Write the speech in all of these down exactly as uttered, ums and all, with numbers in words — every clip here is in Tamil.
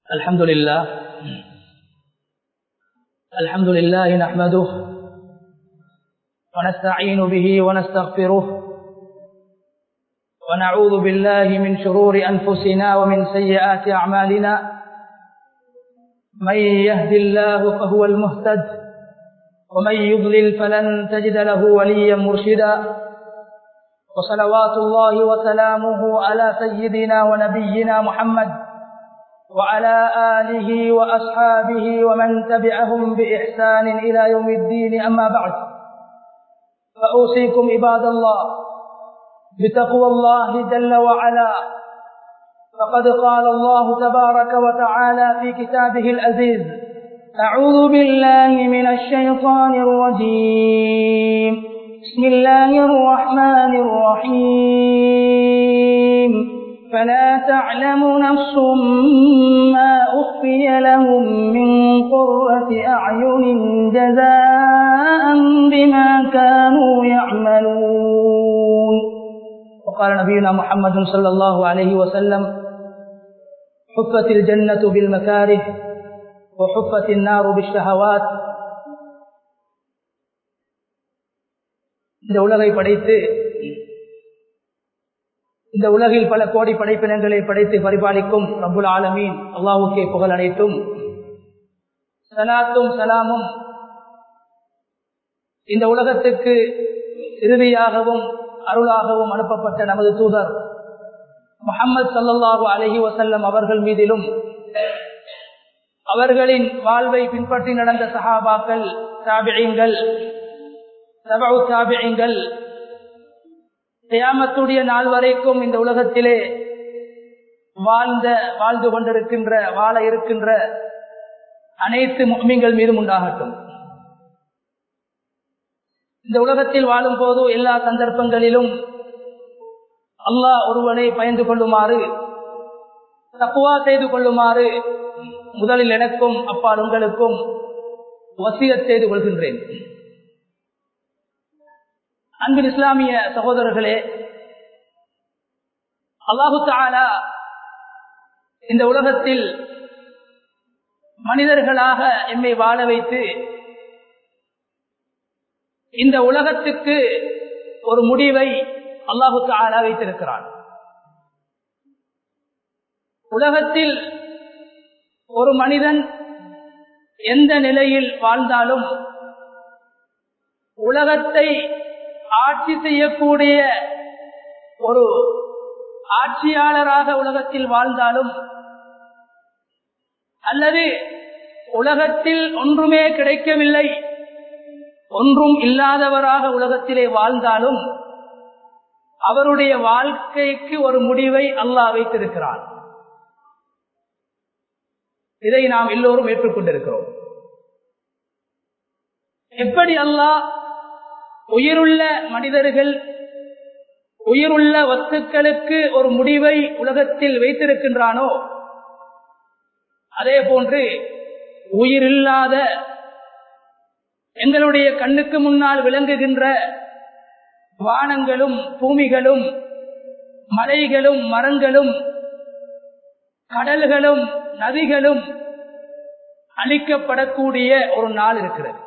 الحمد لله الحمد لله نحمده ونستعين به ونستغفره ونعوذ بالله من شرور أنفسنا ومن سيئات أعمالنا من يهد الله فهو المهتد ومن يضلل فلن تجد له وليا مرشدا وصلوات الله وسلامه على سيدنا ونبينا محمد وعلى آله وأصحابه ومن تبعهم بإحسان إلى يوم الدين. أما بعد، فأوصيكم عباد الله بتقوى الله جل وعلا، فقد قال الله تبارك وتعالى في كتابه العزيز: أعوذ بالله من الشيطان الرجيم، بسم الله الرحمن الرحيم، فلا تعلم نفس ما أخفي لهم من قرة أعين جزاء بما كانوا يعملون. وقال نبينا محمد صلى الله عليه وسلم: حفت الجنة بالمكاره وحفت النار بالشهوات. இந்த உலகை படைத்து இந்த உலகில் பல கோடி படைப்பினங்களை படைத்து பரிபாலிக்கும் ரப்புல் ஆலமீன் அல்லாஹ்வுக்கே புகழ் அனைத்தும். ஸலாத்தும் ஸலாமும் இந்த உலகத்துக்கு இறுதியாகவும் அருளாகவும் அனுப்பப்பட்ட நமது தூதர் முஹம்மது ஸல்லல்லாஹு அலைஹி வஸல்லம் அவர்கள் மீதிலும், அவர்களின் வாழ்வை பின்பற்றி நடந்த சஹாபாக்கள், தாபிஈன்கள், தபஉ தாபிஈன்கள், கியாமத்துடைய நாள் வரைக்கும் இந்த உலகத்திலே வாழ்ந்த வாழ்ந்து கொண்டிருக்கின்ற வாழ இருக்கின்ற அனைத்து முஃமின்கள் மீதும் உண்டாகட்டும். இந்த உலகத்தில் வாழும் போது எல்லா சந்தர்ப்பங்களிலும் அல்லாஹ் ஒருவனை பயந்து கொள்ளுமாறு, தக்வா செய்து கொள்ளுமாறு முதலில் எனக்கும் அப்பால் உங்களுக்கும் வசியத் செய்து கொள்கின்றேன். அன்பின் இஸ்லாமிய சகோதரர்களே, அல்லாஹு தஆலா இந்த உலகத்தில் மனிதர்களாக எம்மை வாழ வைத்து இந்த உலகத்துக்கு ஒரு முடிவை அல்லாஹு தஆலா வைத்திருக்கிறான். உலகத்தில் ஒரு மனிதன் எந்த நிலையில் வாழ்ந்தாலும், உலகத்தை ஆட்சி செய்யக்கூடிய ஒரு ஆட்சியாளராக உலகத்தில் வாழ்ந்தாலும், அல்லது உலகத்தில் ஒன்றுமே கிடைக்கவில்லை, ஒன்றும் இல்லாதவராக உலகத்திலே வாழ்ந்தாலும், அவருடைய வாழ்க்கைக்கு ஒரு முடிவை அல்லாஹ் வைத்திருக்கிறான். இதை நாம் எல்லோரும் ஏற்றுக்கொண்டிருக்கிறோம். எப்படி அல்லாஹ் உயிருள்ள மனிதர்கள், உயிருள்ள வஸ்துக்களுக்கு ஒரு முடிவை உலகத்தில் வைத்திருக்கின்றானோ, அதே போன்று உயிரில்லாத எங்களுடைய கண்ணுக்கு முன்னால் விளங்குகின்ற வானங்களும் பூமிகளும் மலைகளும் மரங்களும் கடல்களும் நதிகளும் அழிக்கப்படக்கூடிய ஒரு நாள் இருக்கிறது.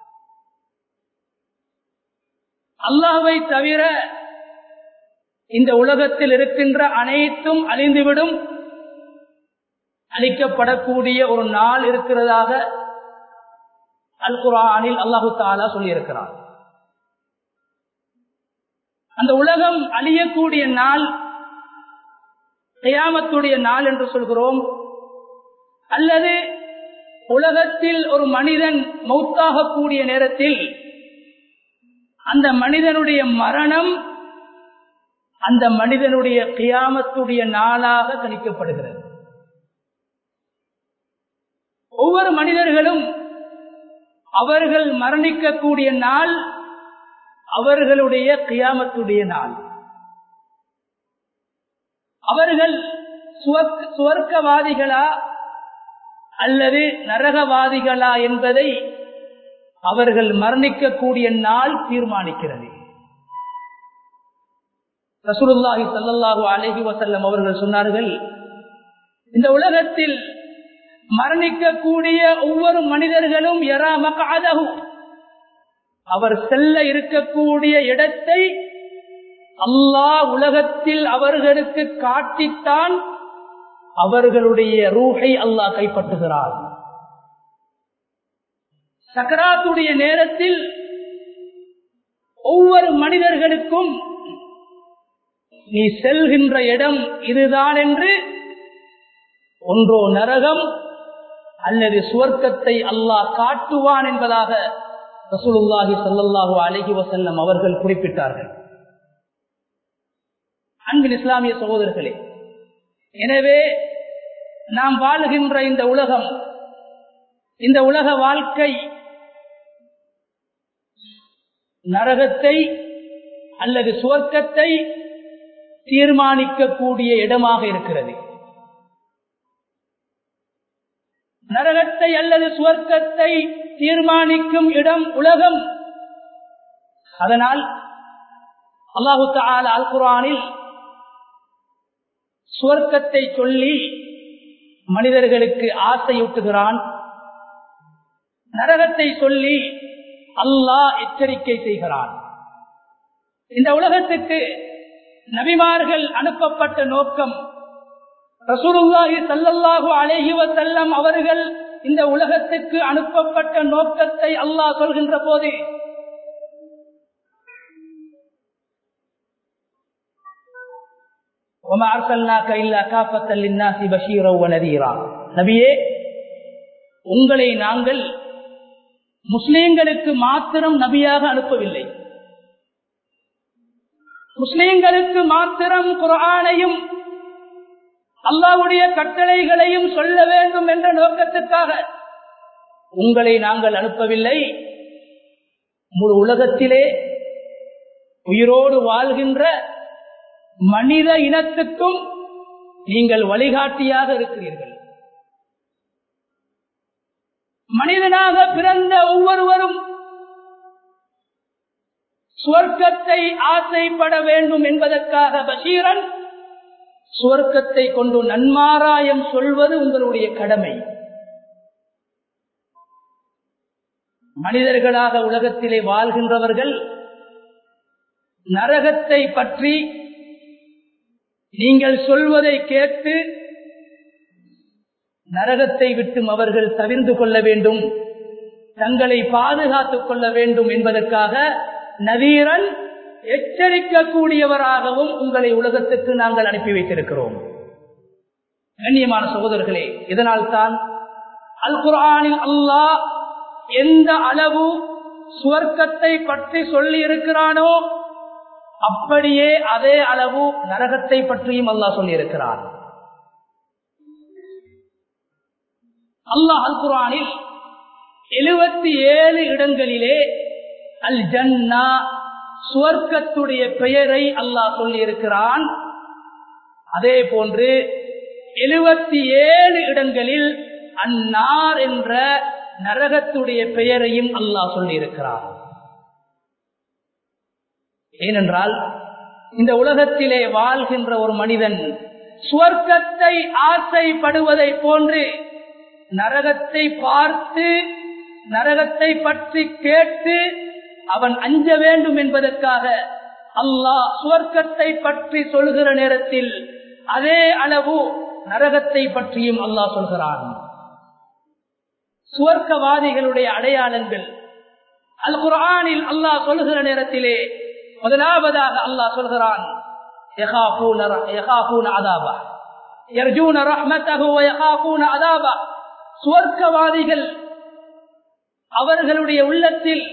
அல்லாஹ்வை தவிர இந்த உலகத்தில் இருக்கின்ற அனைத்தும் அழிந்துவிடும், அழிக்கப்படக்கூடிய ஒரு நாள் இருக்கிறதாக அல் குர்ஆனில் அல்லாஹு தஆலா சொல்லியிருக்கிறார். அந்த உலகம் அழியக்கூடிய நாள் கியாமத்துடைய நாள் என்று சொல்கிறோம். அல்லது உலகத்தில் ஒரு மனிதன் மௌத்தாகக்கூடிய நேரத்தில் அந்த மனிதனுடைய மரணம் அந்த மனிதனுடைய கியாமத்துடைய நாளாக கணிக்கப்படுகிறது. ஒவ்வொரு மனிதர்களும் அவர்கள் மரணிக்கக்கூடிய நாள் அவர்களுடைய கியாமத்துடைய நாள். அவர்கள் சுவர்க்கவாதிகளா அல்லது நரகவாதிகளா என்பதை அவர்கள் மரணிக்கக்கூடிய நாள் தீர்மானிக்கிறது. ரசூலுல்லாஹி ஸல்லல்லாஹு அலைஹி வஸல்லம் அவர்கள் சொன்னார்கள், இந்த உலகத்தில் மரணிக்கக்கூடிய ஒவ்வொரு மனிதர்களும் யரா மக்அதஹு, அவர் செல்ல இருக்கக்கூடிய இடத்தை அல்லாஹ் உலகத்தில் அவர்களுக்கு காட்டித்தான் அவர்களுடைய ரூஹை அல்லாஹ் கைப்பற்றுகிறார். சக்கராத்துடைய நேரத்தில் ஒவ்வொரு மனிதர்களுக்கும் நீ செல்கின்ற இடம் இதுதான் என்று ஒன்றோ நரகம் அல்லது சுவர்க்கத்தை அல்லாஹ் காட்டுவான் என்பதாக ரசூலுல்லாஹி ஸல்லல்லாஹு அலைஹி வஸல்லம் அவர்கள் குறிப்பிட்டார்கள். அன்பின் இஸ்லாமிய சகோதரர்களே, எனவே நாம் வாழ்கின்ற இந்த உலகம், இந்த உலக வாழ்க்கை நரகத்தை அல்லது சுவர்க்கத்தை தீர்மானிக்கக்கூடிய இடமாக இருக்கிறது. நரகத்தை அல்லது சுவர்க்கத்தை தீர்மானிக்கும் இடம் உலகம். அதனால் அல்லாஹு தஆலா அல் குர்ஆனில் சுவர்க்கத்தை சொல்லி மனிதர்களுக்கு ஆசையூட்டுகிறான், நரகத்தை சொல்லி அல்லாஹ் எச்சரிக்கை செய்கிறான். இந்த உலகத்துக்கு நபிமார்கள் அனுப்பப்பட்ட நோக்கம், ரசூலுல்லாஹி ஸல்லல்லாஹு அலைஹி வஸல்லம் அவர்கள் இந்த உலகத்துக்கு அனுப்பப்பட்ட நோக்கத்தை அல்லாஹ் சொல்கின்ற போது وَمَا أَرْسَلْنَاكَ إِلَّا كَافَّةً لِلنَّاسِ بَشِيرًا وَنَذِيرًا. நபியே, உங்களை நாங்கள் முஸ்லிம்களுக்கு மாத்திரம் நபியாக அனுப்பவில்லை. முஸ்லிம்களுக்கு மாத்திரம் குர்ஆனையும் அல்லாஹ்வுடைய கட்டளைகளையும் சொல்ல வேண்டும் என்ற நோக்கத்துக்காக உங்களை நாங்கள் அனுப்பவில்லை. முழு உலகத்திலே உயிரோடு வாழ்கின்ற மனித இனத்துக்கும் நீங்கள் வழிகாட்டியாக இருக்கிறீர்கள். மனிதனாக பிறந்த ஒவ்வொருவரும் சுவர்க்கத்தை ஆசைப்பட வேண்டும் என்பதற்காக பஷீரன், சுவர்க்கத்தை கொண்டு நன்மாராயம் சொல்வது உங்களுடைய கடமை. மனிதர்களாக உலகத்திலே வாழ்கின்றவர்கள் நரகத்தை பற்றி நீங்கள் சொல்வதை கேட்டு நரகத்தை விட்டும் அவர்கள் தவிர்ந்து கொள்ள வேண்டும், தங்களை பாதுகாத்துக் கொள்ள வேண்டும் என்பதற்காக நதீரன் எச்சரிக்கக்கூடியவராகவும் உங்களை உலகத்துக்கு நாங்கள் அனுப்பி வைத்திருக்கிறோம். கண்ணியமான சகோதரர்களே, இதனால் தான் அல் குர்ஆனில் அல்லாஹ் எந்த அளவு சுவர்க்கத்தை பற்றி சொல்லி இருக்கிறானோ அப்படியே அதே அளவு நரகத்தை பற்றியும் அல்லாஹ் சொல்லி இருக்கிறான். அல்லாஹ் அல் குர்ஆனில் எழுபத்தி ஏழு இடங்களிலே அல் ஜன்னா, சுவர்க்கத்துடைய பெயரை அல்லாஹ் சொல்லி இருக்கிறான். அதே போன்று எழுபத்தி ஏழு இடங்களில் அன்னார் என்ற நரகத்துடைய பெயரையும் அல்லாஹ் சொல்லி இருக்கிறான். ஏனென்றால் இந்த உலகத்திலே வாழ்கின்ற ஒரு மனிதன் சுவர்க்கத்தை ஆசைப்படுவதை போன்று நரகத்தை பார்த்து நரகத்தை பற்றி கேட்டு அவன் அஞ்ச வேண்டும் என்பதற்காக அல்லாஹ் சுவர்க்கத்தை பற்றி சொல்கிற நேரத்தில் அதே அளவு நரகத்தை பற்றியும் அல்லாஹ் சொல்கிறான். சுவர்க்கவாதிகளுடைய அடையாளங்கள் அல் குர்ஆனில் அல்லாஹ் சொல்கிற நேரத்திலே முதலாவதாக அல்லாஹ் சொல்கிறான், சுவர்க்கவாதிகள் அவர்களுடைய உள்ளத்தில்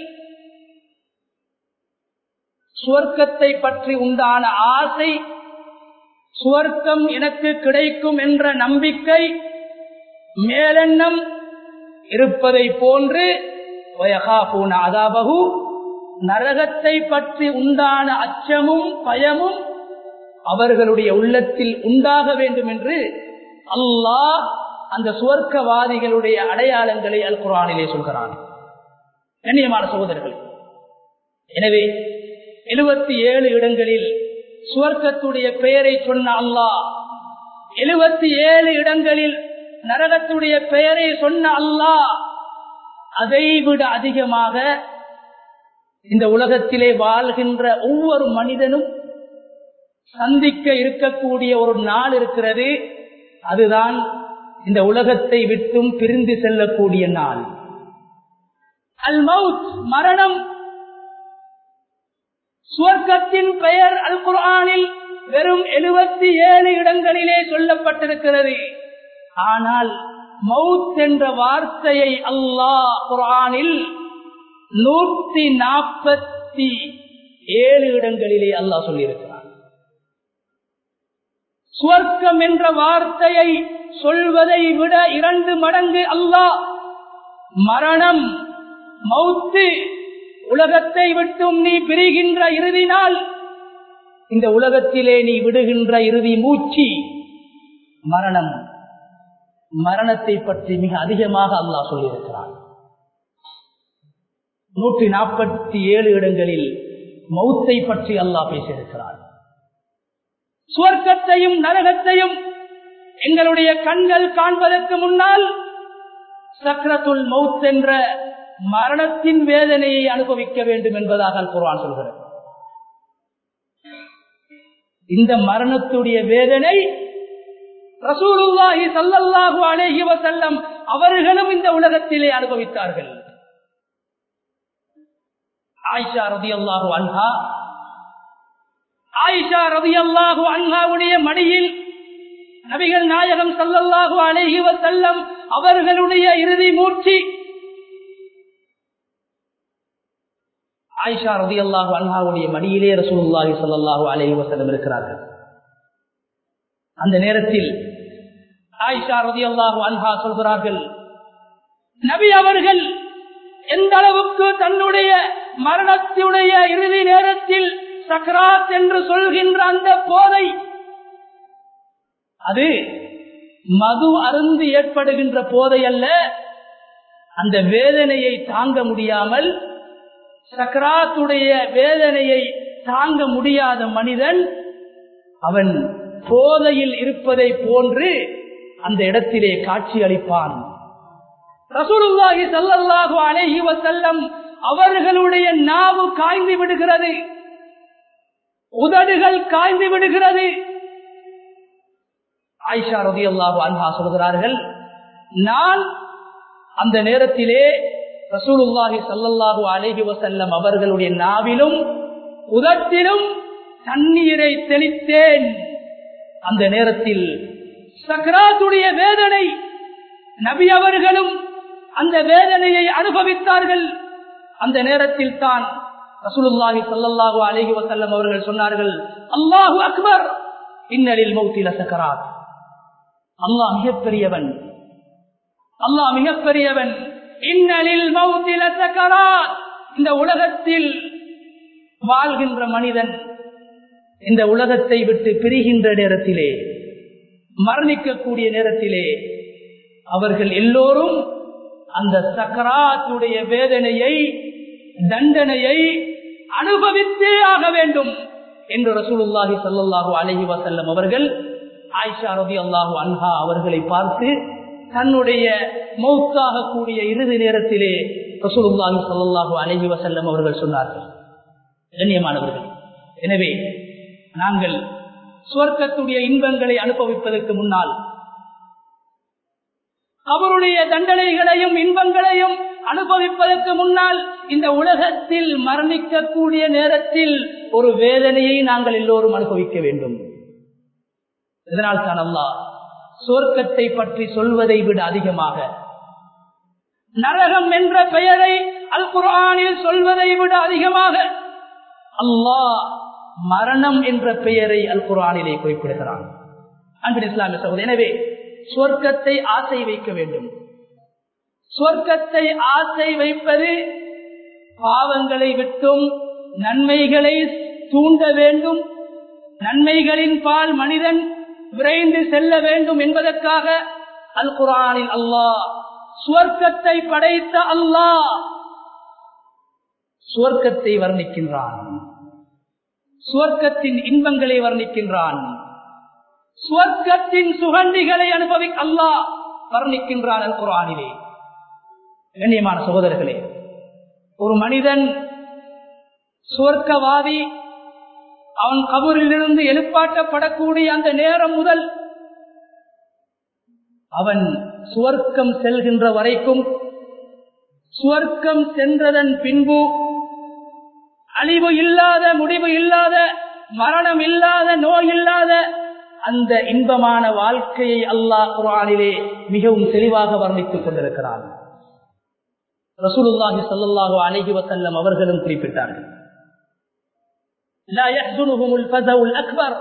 சுவர்க்கத்தை பற்றி உண்டான ஆசை, சுவர்க்கம் எனக்கு கிடைக்கும் என்ற நம்பிக்கை, மேலெண்ணம் இருப்பதை போன்று அதாபகு நரகத்தை பற்றி உண்டான அச்சமும் பயமும் அவர்களுடைய உள்ளத்தில் உண்டாக வேண்டும் என்று அல்லாஹ் அந்த சுவர்க்கவாதிகளுடைய அடையாளங்களை அல் குர்ஆனிலே சொல்கிறான். கண்ணியமான சகோதரர்கள், எனவே எழுபத்தி ஏழு இடங்களில் சுவர்க்கத்துடைய பெயரை சொன்ன அல்லாஹ் எழுபத்தி ஏழு இடங்களில் நரகத்துடைய பெயரை சொன்ன அல்லாஹ் அதைவிட அதிகமாக இந்த உலகத்திலே வாழ்கின்ற ஒவ்வொரு மனிதனும் சந்திக்க இருக்கக்கூடிய ஒரு நாள் இருக்கிறது. அதுதான் இந்த உலகத்தை விட்டும் பிரிந்து செல்லக்கூடிய நாள். அல் மவுத், மரணம். சுவர்க்கத்தின் பெயர் அல் குர்ஆனில் வெறும் எழுபத்தி ஏழு இடங்களிலே சொல்லப்பட்டிருக்கிறது. ஆனால் மவுத் என்ற வார்த்தையை அல்லாஹ் குர்ஆனில் நூற்றி நாற்பத்தி ஏழு இடங்களிலே அல்லாஹ் சொல்லியிருக்கிறார். சுவர்க்கம் என்ற வார்த்தையை சொல்வதை விட இரண்டு மடங்கு அல்லாஹ் மரணம், மௌத்து, உலகத்தை விட்டும் நீ பிரிகின்ற இறுதி நாள், இந்த உலகத்திலே நீ விடுகின்ற இறுதி மூச்சு மரணம், மரணத்தை பற்றி மிக அதிகமாக அல்லாஹ் சொல்லியிருக்கிறார். நூற்றி நாற்பத்தி ஏழு இடங்களில் மௌத்தை பற்றி அல்லாஹ் பேசியிருக்கிறார். சுவர்க்கத்தையும் நரகத்தையும் எங்களுடைய கண்கள் காண்பதற்கு முன்னால் சக்ரத்துல் மௌத் என்ற மரணத்தின் வேதனையை அனுபவிக்க வேண்டும் என்பதாக குர்ஆன் சொல்கிறது. இந்த மரணத்துடைய வேதனை ரசூலுல்லாஹி ஸல்லல்லாஹு அலைஹி வஸல்லம் அவர்களும் இந்த உலகத்திலே அனுபவித்தார்கள். ஆயிஷா ரலியல்லாஹு அன்ஹா ஆயிஷா ரலியல்லாஹு அன்ஹாவுடைய மடியில் நபிகள் நாயகம் ஸல்லல்லாஹு அலைஹி வஸல்லம் அவர்களுடைய இறுதி மூச்சு. ஆயிஷா ரலியல்லாஹு அன்ஹாவுடைய மடியிலே ரசூலுல்லாஹி ஸல்லல்லாஹு அலைஹி வஸல்லம் இருக்கிறார்கள். அந்த நேரத்தில் ஆயிஷா ரலியல்லாஹு அன்ஹா சொல்கிறார்கள், நபி அவர்கள் எந்த அளவுக்கு தன்னுடைய மரணத்துடைய இறுதி நேரத்தில் சக்ராத் என்று சொல்கின்ற அந்த போதை, அது மது அருந்து ஏற்படுகின்ற போதை அல்ல. அந்த வேதனையை தாங்க முடியாமல், சக்ராத்துடைய வேதனையை தாங்க முடியாத மனிதன் அவன் போதையில் இருப்பதை போன்று அந்த இடத்திலே காட்சி அளிப்பான். ரசூலுல்லாஹி ஸல்லல்லாஹு அலைஹி வஸல்லம் அவர்களுடைய நாவு காய்ந்து விடுகிறது, உதடுகள் காய்ந்து விடுகிறது. ஆயிஷா ரலியல்லாஹு அன்ஹா சொல்கிறார்கள், நான் அந்த நேரத்திலே ரசூலுல்லாஹி ஸல்லல்லாஹு அலைஹி வஸல்லம் அவர்களுடைய நாவிலும் உதட்டிலும் தண்ணீரை தெளித்தேன். அந்த நேரத்தில் சக்ராத்துடைய வேதனை, நபி அவர்களும் அந்த வேதனையை அனுபவித்தார்கள். அந்த நேரத்தில் தான் ரசூலுல்லாஹி ஸல்லல்லாஹு அலைஹி வஸல்லம் அவர்கள் சொன்னார்கள், அல்லாஹு அக்பர், இன்னலில் மௌத்தி லசகராத். அல்லாஹ் மிகப்பெரியவன், அல்லாஹ் மிகப்பெரியவன். இன்னலில் மௌத்தி லசகராத். இந்த உலகத்தில் வாழ்கின்ற மனிதன் இந்த உலகத்தை விட்டு பிரிகின்ற நேரத்திலே, மரணிக்கக்கூடிய நேரத்திலே அவர்கள் எல்லோரும் அந்த சக்கராத்துடைய வேதனையை, தண்டனையை அனுபவித்தே ஆக வேண்டும் என்று ரசூலுல்லாஹி ஸல்லல்லாஹு அலைஹி வஸல்லம் அவர்கள் ஆயிஷா ரலியல்லாஹு அன்ஹா அவர்களை பார்த்து தன்னுடைய மௌத்தாக கூடிய இறுதி நேரத்திலே ரசூலுல்லாஹி ஸல்லல்லாஹு அலைஹி வஸல்லம் அவர்கள் சொன்னார்கள். கண்ணியமானவர்கள், எனவே நாங்கள் சுவர்க்கத்துடைய இன்பங்களை அனுபவிப்பதற்கு முன்னால் அவருடைய தண்டனைகளையும் இன்பங்களையும் அனுபவிப்பதற்கு முன்னால் இந்த உலகத்தில் மரணிக்கக்கூடிய நேரத்தில் ஒரு வேதனையை நாங்கள் எல்லோரும் அனுபவிக்க வேண்டும். இதனால் தான் அல்லாஹ் சுவர்க்கத்தை பற்றி சொல்வதை விட அதிகமாக நரகம் என்ற பெயரை அல் குர்ஆனில் சொல்வதை விட அதிகமாக அல்லாஹ் மரணம் என்ற பெயரை அல் குர்ஆனிலே குறிப்பிடுகிறான். அன்பின் இஸ்லாமிய சகோதரர்களே, எனவே சுவர்க்கத்தை ஆசை வைக்க வேண்டும். சுவர்க்கத்தை ஆசை வைப்பது பாவங்களை விட்டும் நன்மைகளை தூண்ட வேண்டும், நன்மைகளின் பால் மனிதன் விரைந்து செல்ல வேண்டும் என்பதற்காக அல் குர்ஆனில் அல்லாஹ் சுவர்க்கத்தை படைத்த அல்லாஹ் சுவர்க்கத்தை வர்ணிக்கின்றான், சுவர்க்கத்தின் இன்பங்களை வர்ணிக்கின்றான், சுவர்க்கத்தின் சுகண்டிகளை அனுபவி அல்லாஹ் வர்ணிக்கின்றான் அல் குர்ஆனிலே. கண்ணியமான சகோதரர்களே, ஒரு மனிதன் சுவர்க்கவாதி அவன் கபரிலிருந்து எழுப்பாட்டப்படக்கூடிய அந்த நேரம் முதல் அவன் சுவர்க்கம் செல்கின்ற வரைக்கும், சுவர்க்கம் சென்றதன் பின்பு அழிவு இல்லாத, முடிவு இல்லாத, மரணம் இல்லாத, நோய் இல்லாத அந்த இன்பமான வாழ்க்கையை அல்லாஹ் குர்ஆனிலே மிகவும் தெளிவாக வர்ணித்துக் கொண்டிருக்கிறான். ரசூலுல்லாஹி ஸல்லல்லாஹு அலைஹி வஸல்லம் அவர்களும் குறிப்பிட்டார்கள், லா யஹ்ஸுனுஹுமுல் ஃபஸஉல் அக்பர்.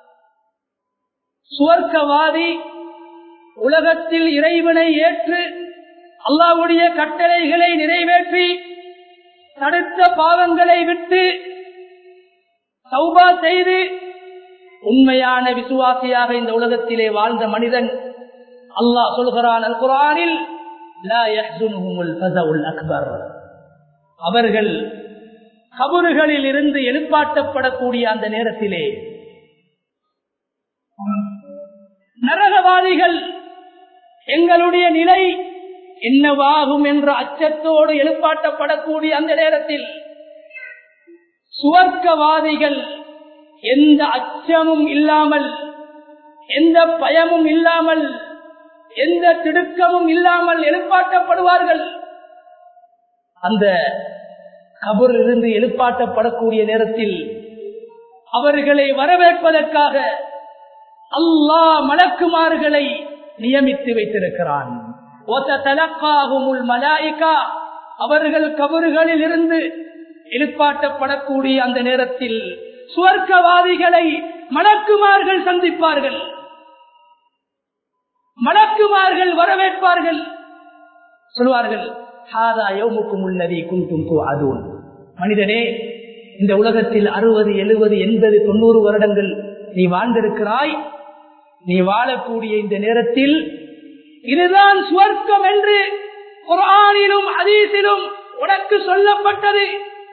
சுவர்க்கவாதி உலகத்தில் இறைவனை ஏற்று அல்லாஹ்வுடைய கட்டளைகளை நிறைவேற்றி தடுத்த பாவங்களை விட்டு தௌபா செய்து உண்மையான விசுவாசியாக இந்த உலகத்திலே வாழ்ந்த மனிதன், அல்லாஹ் சொல்கிறான் அல் குர்ஆனில், லா யஹ்ஸுனுஹுமுல் ஃபஸஉல் அக்பர். அவர்கள் கபறுகளில் இருந்து எழுப்பாட்டப்படக்கூடிய அந்த நேரத்திலே நரகவாதிகள் எங்களுடைய நிலை என்னவாகும் என்ற அச்சத்தோடு எழுப்பாட்டப்படக்கூடிய அந்த நேரத்தில் சுவர்க்கவாதிகள் எந்த அச்சமும் இல்லாமல், எந்த பயமும் இல்லாமல், எந்த திடுக்கமும் இல்லாமல் எழுப்பாட்டப்படுவார்கள். அந்த கபரிலிருந்து எழுப்பாட்டப்படக்கூடிய நேரத்தில் அவர்களை வரவேற்பதற்காக அல்லாஹ் மலக்குமார்களை நியமித்து வைத்திருக்கிறான். அவர்கள் கபறுகளில் இருந்து எழுப்பாட்டப்படக்கூடிய அந்த நேரத்தில் சுவர்க்கவாதிகளை மலக்குமார்கள் சந்திப்பார்கள், மலக்குமார்கள் வரவேற்பார்கள். சொல்வார்கள், ஹாதா யௌமுக்கும் அல்லதீ குன்தும் துஅதூன். மனிதனே, இந்த உலகத்தில் அறுபது எழுபது எண்பது தொண்ணூறு வருடங்கள் நீ வாழ்ந்திருக்கிறாய். நீ வாழக்கூடிய இந்த நேரத்தில் இதுதான் சுவர்க்கம் என்று குர்ஆனிலும் ஹதீஸிலும் உனக்கு சொல்லப்பட்டது.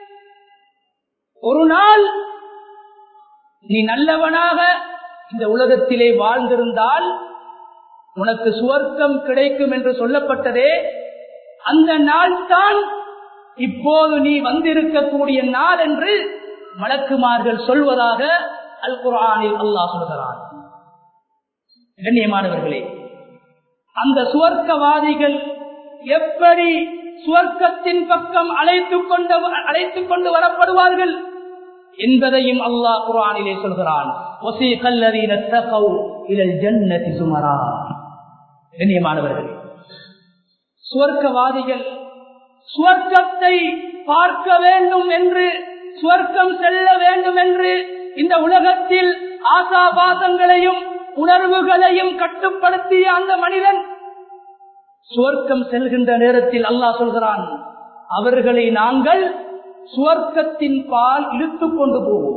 ஒரு நாள் நீ நல்லவனாக இந்த உலகத்திலே வாழ்ந்திருந்தால் உனக்கு சுவர்க்கம் கிடைக்கும் என்று சொல்லப்பட்டதே, அந்த நாள் தான் இப்போது நீ வந்திருக்கக்கூடிய நாள் என்று மலக்குமார்கள் சொல்வதாக அல் குர்ஆனில் அல்லாஹ் சொல்கிறான். கண்ணியமானவர்களே, அந்த சுவர்க்கவாதிகள் எப்படி சுவர்க்கத்தின் பக்கம் அழைத்துக் கொண்டு அழைத்துக் கொண்டு வரப்படுவார்கள் என்பதையும் அல்லாஹ் குர்ஆனிலே சொல்கிறான். வஸீகல்லதீன தகவ் இலல் ஜன்னதி சுமரா. கண்ணியமானவர்களே, சுவர்க்கவாதிகள் சுவர்க்கத்தை பார்க்க வேண்டும் என்று, சுவர்க்கம் செல்ல வேண்டும் என்று இந்த உலகத்தில் ஆசாபாசங்களையும் உணர்வுகளையும் கட்டுப்படுத்திய அந்த மனிதன் சுவர்க்கம் செல்கின்ற நேரத்தில் அல்லாஹ் சொல்கிறான், அவர்களை நாங்கள் சுவர்க்கத்தின் பால் இழுத்துக் கொண்டு போவோம்.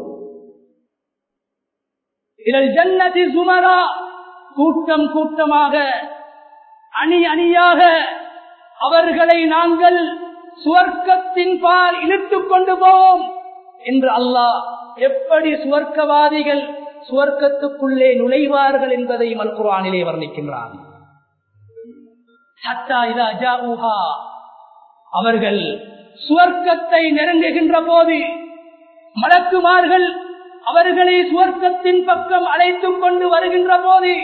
இதில் ஜன்னதி சுமரா, கூட்டம் கூட்டமாக, அணி அணியாக அவர்களை நாங்கள் சுவர்க்கத்தின் பால் இழுத்துக் கொண்டு போவோம் என்று அல்லாஹ் எப்படி சுவர்க்கவாதிகள் சுவர்க்கத்துக்குள்ளே நுழைவார்கள் என்பதையும் அல் குர்ஆனிலே வர்ணிக்கின்றான். அவர்கள் சுவர்க்கத்தை நெருங்குகின்ற போது மலக்குமார்கள் அவர்களை சுவர்க்கத்தின் பக்கம் அழைத்துக் கொண்டு வருகின்ற போது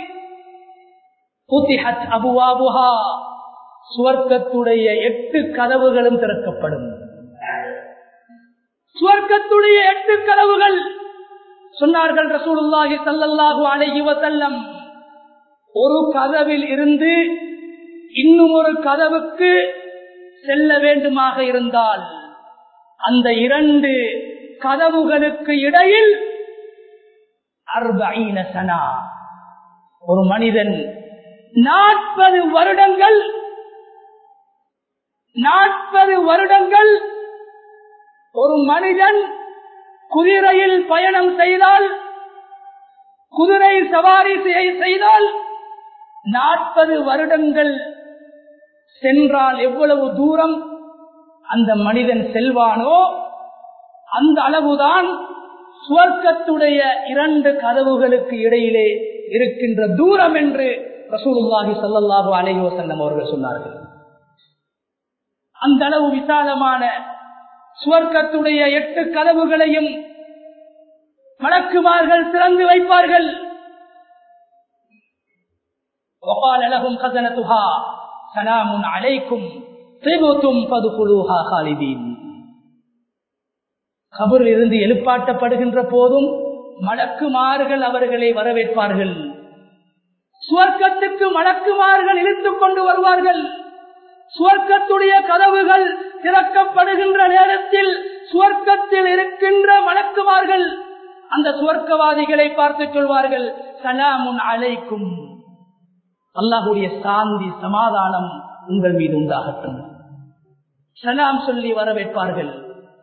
சுவர்க்கத்துடைய எட்டு கதவுகளும் திறக்கப்படும். சுவர்க்கத்துடைய எட்டு கதவுகள் சொன்னார்கள் ரசூலுல்லாஹி ஸல்லல்லாஹு அலைஹி வஸல்லம், ஒரு கதவில் இருந்து இன்னும் ஒரு கதவுக்கு செல்ல வேண்டுமாக இருந்தால் அந்த இரண்டு கதவுகளுக்கு இடையில் அர்பஈன சனா, ஒரு மனிதன் நாற்பது வருடங்கள் நாற்பது வருடங்கள் ஒரு மனிதன் குதிரையில் பயணம் செய்தால், குதிரை சவாரி செய்தால் நாற்பது வருடங்கள் சென்றால் எவ்வளவு தூரம் அந்த மனிதன் செல்வானோ அந்த அளவுதான் சுவர்க்கத்துடைய இரண்டு கதவுகளுக்கு இடையிலே இருக்கின்ற தூரம் என்று ரசூலுல்லாஹி ஸல்லல்லாஹு அலைஹி வஸல்லம் அவர்கள் சொன்னார்கள். அந்த அளவு விசாலமான சுவர்க்கத்துடைய எட்டு கதவுகளையும் மலக்குமார்கள் திறந்து வைப்பார்கள். وقال لهم خزنتها سلام عليكم طبتم فادخلوها خالدين. கபரில் இருந்து எழுப்பாட்டப்படுகின்ற போதும் மலக்குமார்கள் அவர்களை வரவேற்பார்கள். சுவர்க்கத்துக்கு மலக்குமார்கள் இழுத்துக் கொண்டு வருவார்கள். சுவர்க்கத்துடைய கதவுகள் திறக்கப்படுகின்ற நேரத்தில் சுவர்க்கத்தில் இருக்கின்ற மலக்குமார்கள் அந்த சுவர்க்கவாதிகளை பார்த்து சொல்வார்கள், சலாமுன் அலைக்கும், அல்லாஹ்வுடைய சாந்தி சமாதானம் உங்கள் மீது உண்டாகட்டும். சலாம் சொல்லி வரவேற்பார்கள்.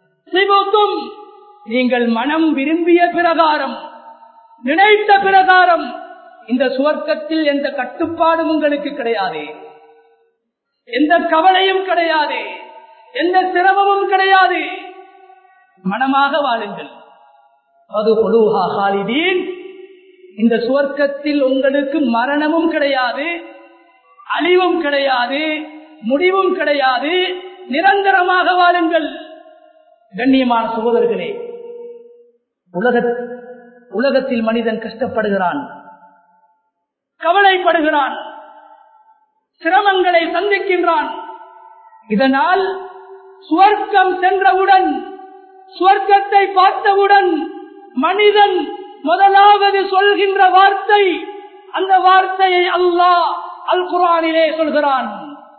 நீங்கள் மனம் விரும்பிய பிரகாரம், நினைத்த பிரகாரம் இந்த சுவர்க்கத்தில் எந்த கட்டுப்பாடும் உங்களுக்கு கிடையாது, எந்த கவலையும் கிடையாது, எந்த சிரமமும் கிடையாது. மனமாக வாழுங்கள். அது கொலுஹா ஹாலிதீன். இந்த சுவர்க்கத்தில் உங்களுக்கு மரணமும் கிடையாது, அழிவும் கிடையாது, முடிவும் கிடையாது. நிரந்தரமாக வாழுங்கள். கண்ணியமான சகோதரர்களே, உலக உலகத்தில் மனிதன் கஷ்டப்படுகிறான், கவலைப்படுகிறான், சிரமங்களை சந்திக்கின்றான். இதனால் சுவர்க்கம் சென்றவுடன், சுவர்க்கத்தை பார்த்தவுடன் மனிதன் முதலாவது சொல்கின்ற வார்த்தை, அந்த வார்த்தையை அல்லாஹ் அல் குர்ஆனிலே சொல்கிறான்.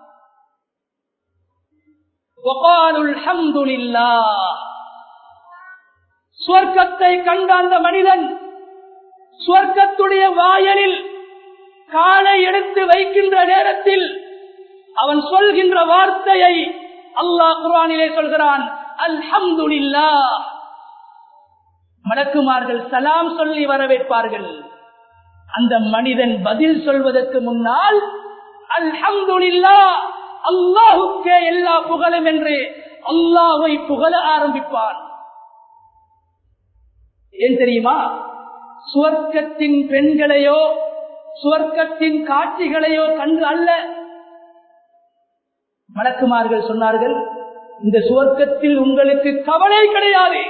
சுவர்க்கத்தை கண்ட அந்த மனிதன் சுவர்க்கத்துடைய வாயலில் காலை எடுத்து வைக்கின்ற நேரத்தில் அவன் சொல்கின்ற வார்த்தையை அல்லாஹ் குர்ஆனிலே சொல்கிறான், அல்ஹம்துலில்லாஹ். மலக்குமார்கள் சலாம் சொல்லி வரவேற்பார்கள். அந்த மனிதன் பதில் சொல்வதற்கு முன்னால் அல்ஹம்துலில்லாஹ், அல்லாஹுக்கே எல்லா புகழும் என்று அல்லாஹ்வை புகழ ஆரம்பிப்பான். ஏன் தெரியுமா? சுவர்க்கத்தின் பெண்களையோ சுவர்க்கத்தின் காட்சிகளையோ கண்டு அல்ல. மலக்குமார்கள் சொன்னார்கள், இந்த சுவர்க்கத்தில் உங்களுக்கு கவலை கிடையாது,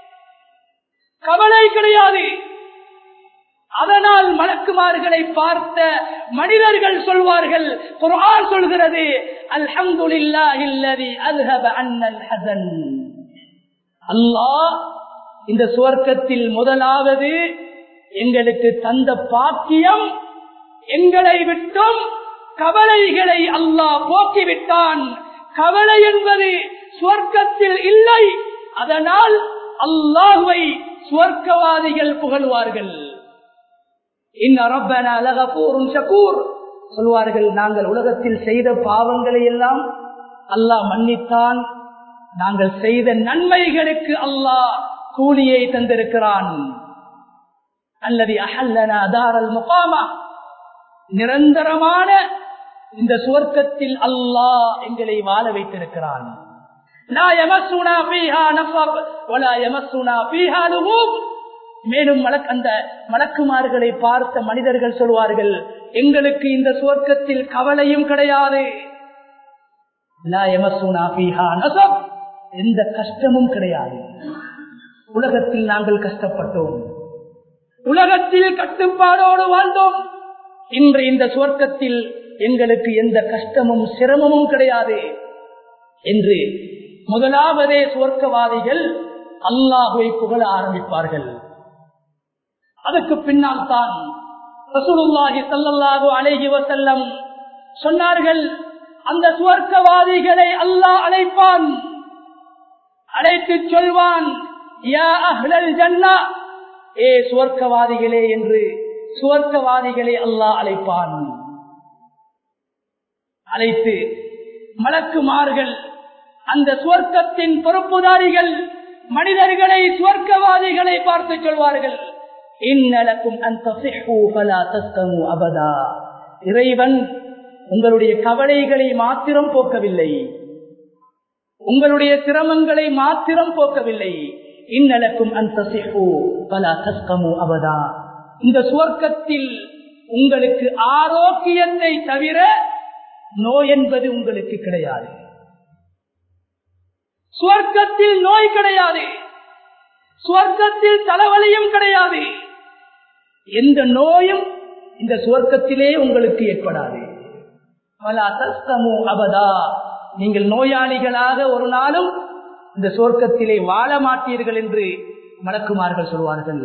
கவலை கிடையாது. அதனால் மலக்குமார்களை பார்த்த மனிதர்கள் சொல்வார்கள், குர்ஆன் சொல்கிறது, அல்ஹம்துலில்லாஹில்லதி அஸ்ஹப அன்னல் ஹஸன். அல்லாஹ் இந்த சுவர்க்கத்தில் முதலாவது எங்களுக்கு தந்த பாக்கியம், எங்களை விட்டும் கவலைகளை அல்லாஹ் போக்கிவிட்டான். கவலை என்பது சுவர்க்கத்தில் இல்லை. அதனால் அல்லாஹ்வை சுவர்க்கவாதிகள் புகழ்வார்கள். இன்ன ரப்பனா லகஃபூருன் ஷகூர் சொல்வார்கள், நாங்கள் உலகத்தில் செய்த பாவங்களை எல்லாம் அல்லாஹ் மன்னித்தான், நாங்கள் செய்த நன்மைகளுக்கு அல்லாஹ் கூலியை தந்திருக்கிறான். அல்லதி அஹல்லனா தாரல் முகாமா, நிரந்தரமான இந்த சுவர்க்கத்தில் அல்லாஹ் எங்களை வாழ வைத்திருக்கிறான். லா யமஸ்ஸுனா ஃபீஹா நஸப் வலா யமஸ்ஸுனா ஃபீஹா லுகூப். மேலும் அந்த மலக்குமார்களை பார்த்த மனிதர்கள் சொல்வார்கள், எங்களுக்கு இந்த சுவர்க்கத்தில் கவலையும் கிடையாது, லா யமஸ்ஸுனா ஃபீஹா நஸப், எந்த கஷ்டமும் கிடையாது. உலகத்தில் நாங்கள் கஷ்டப்பட்டோம், உலகத்தில் கட்டுப்பாடோடு வாழ்ந்தோம். இன்று இந்த சுவர்க்கத்தில் எங்களுக்கு எந்த கஷ்டமும் சிரமமும் கிடையாது என்று முதலாவதே சுவர்க்கவாதிகள் அல்லாஹ்வை புகழ ஆரம்பிப்பார்கள். அதற்கு பின்னால் தான் ரசூலுல்லாஹி ஸல்லல்லாஹு அலைஹி வஸல்லம் சொன்னார்கள், அந்த சுவர்க்கவாதிகளை அல்லாஹ் அழைப்பான், அழைத்து சொல்வான், யா அஹ்லல் ஜன்னah, ஏ சுவர்க்கவாதிகளே என்று சுவர்க்கவாதிகளை அல்லாஹ் அழைப்பான். அழைத்து மலக்குமார்கள், அந்த சுவர்க்கத்தின் பொறுப்புதாரிகள் மனிதர்களை சுவர்க்கவாதிகளை பார்த்து சொல்வார்கள், இன்னலக்கும் அன் தஸிஹு ஃபலா தஸ்கமு அபதா. இறைவன் உங்களுடைய கவலைகளை மாத்திரம் போக்கவில்லை, உங்களுடைய சிரமங்களை மாத்திரம் போக்கவில்லை. இன்னலக்கும் அன் தஸிஹு ஃபலா தஸ்கமு அபதா. இந்த சுவர்க்கத்தில் உங்களுக்கு ஆரோக்கியத்தை தவிர நோய் என்பது உங்களுக்கு கிடையாது. சுவர்க்கத்தில் நோய் கிடையாது, சுவர்க்கத்தில் தலைவலியும் கிடையாது, எந்த நோயும் இந்த சுவர்க்கத்திலே உங்களுக்கு ஏற்படாது. அபதா, நீங்கள் நோயாளிகளாக ஒரு நாளும் இந்த சுவர்க்கத்திலே வாழ மாட்டீர்கள் என்று மலக்குமார்கள் சொல்வார்கள்.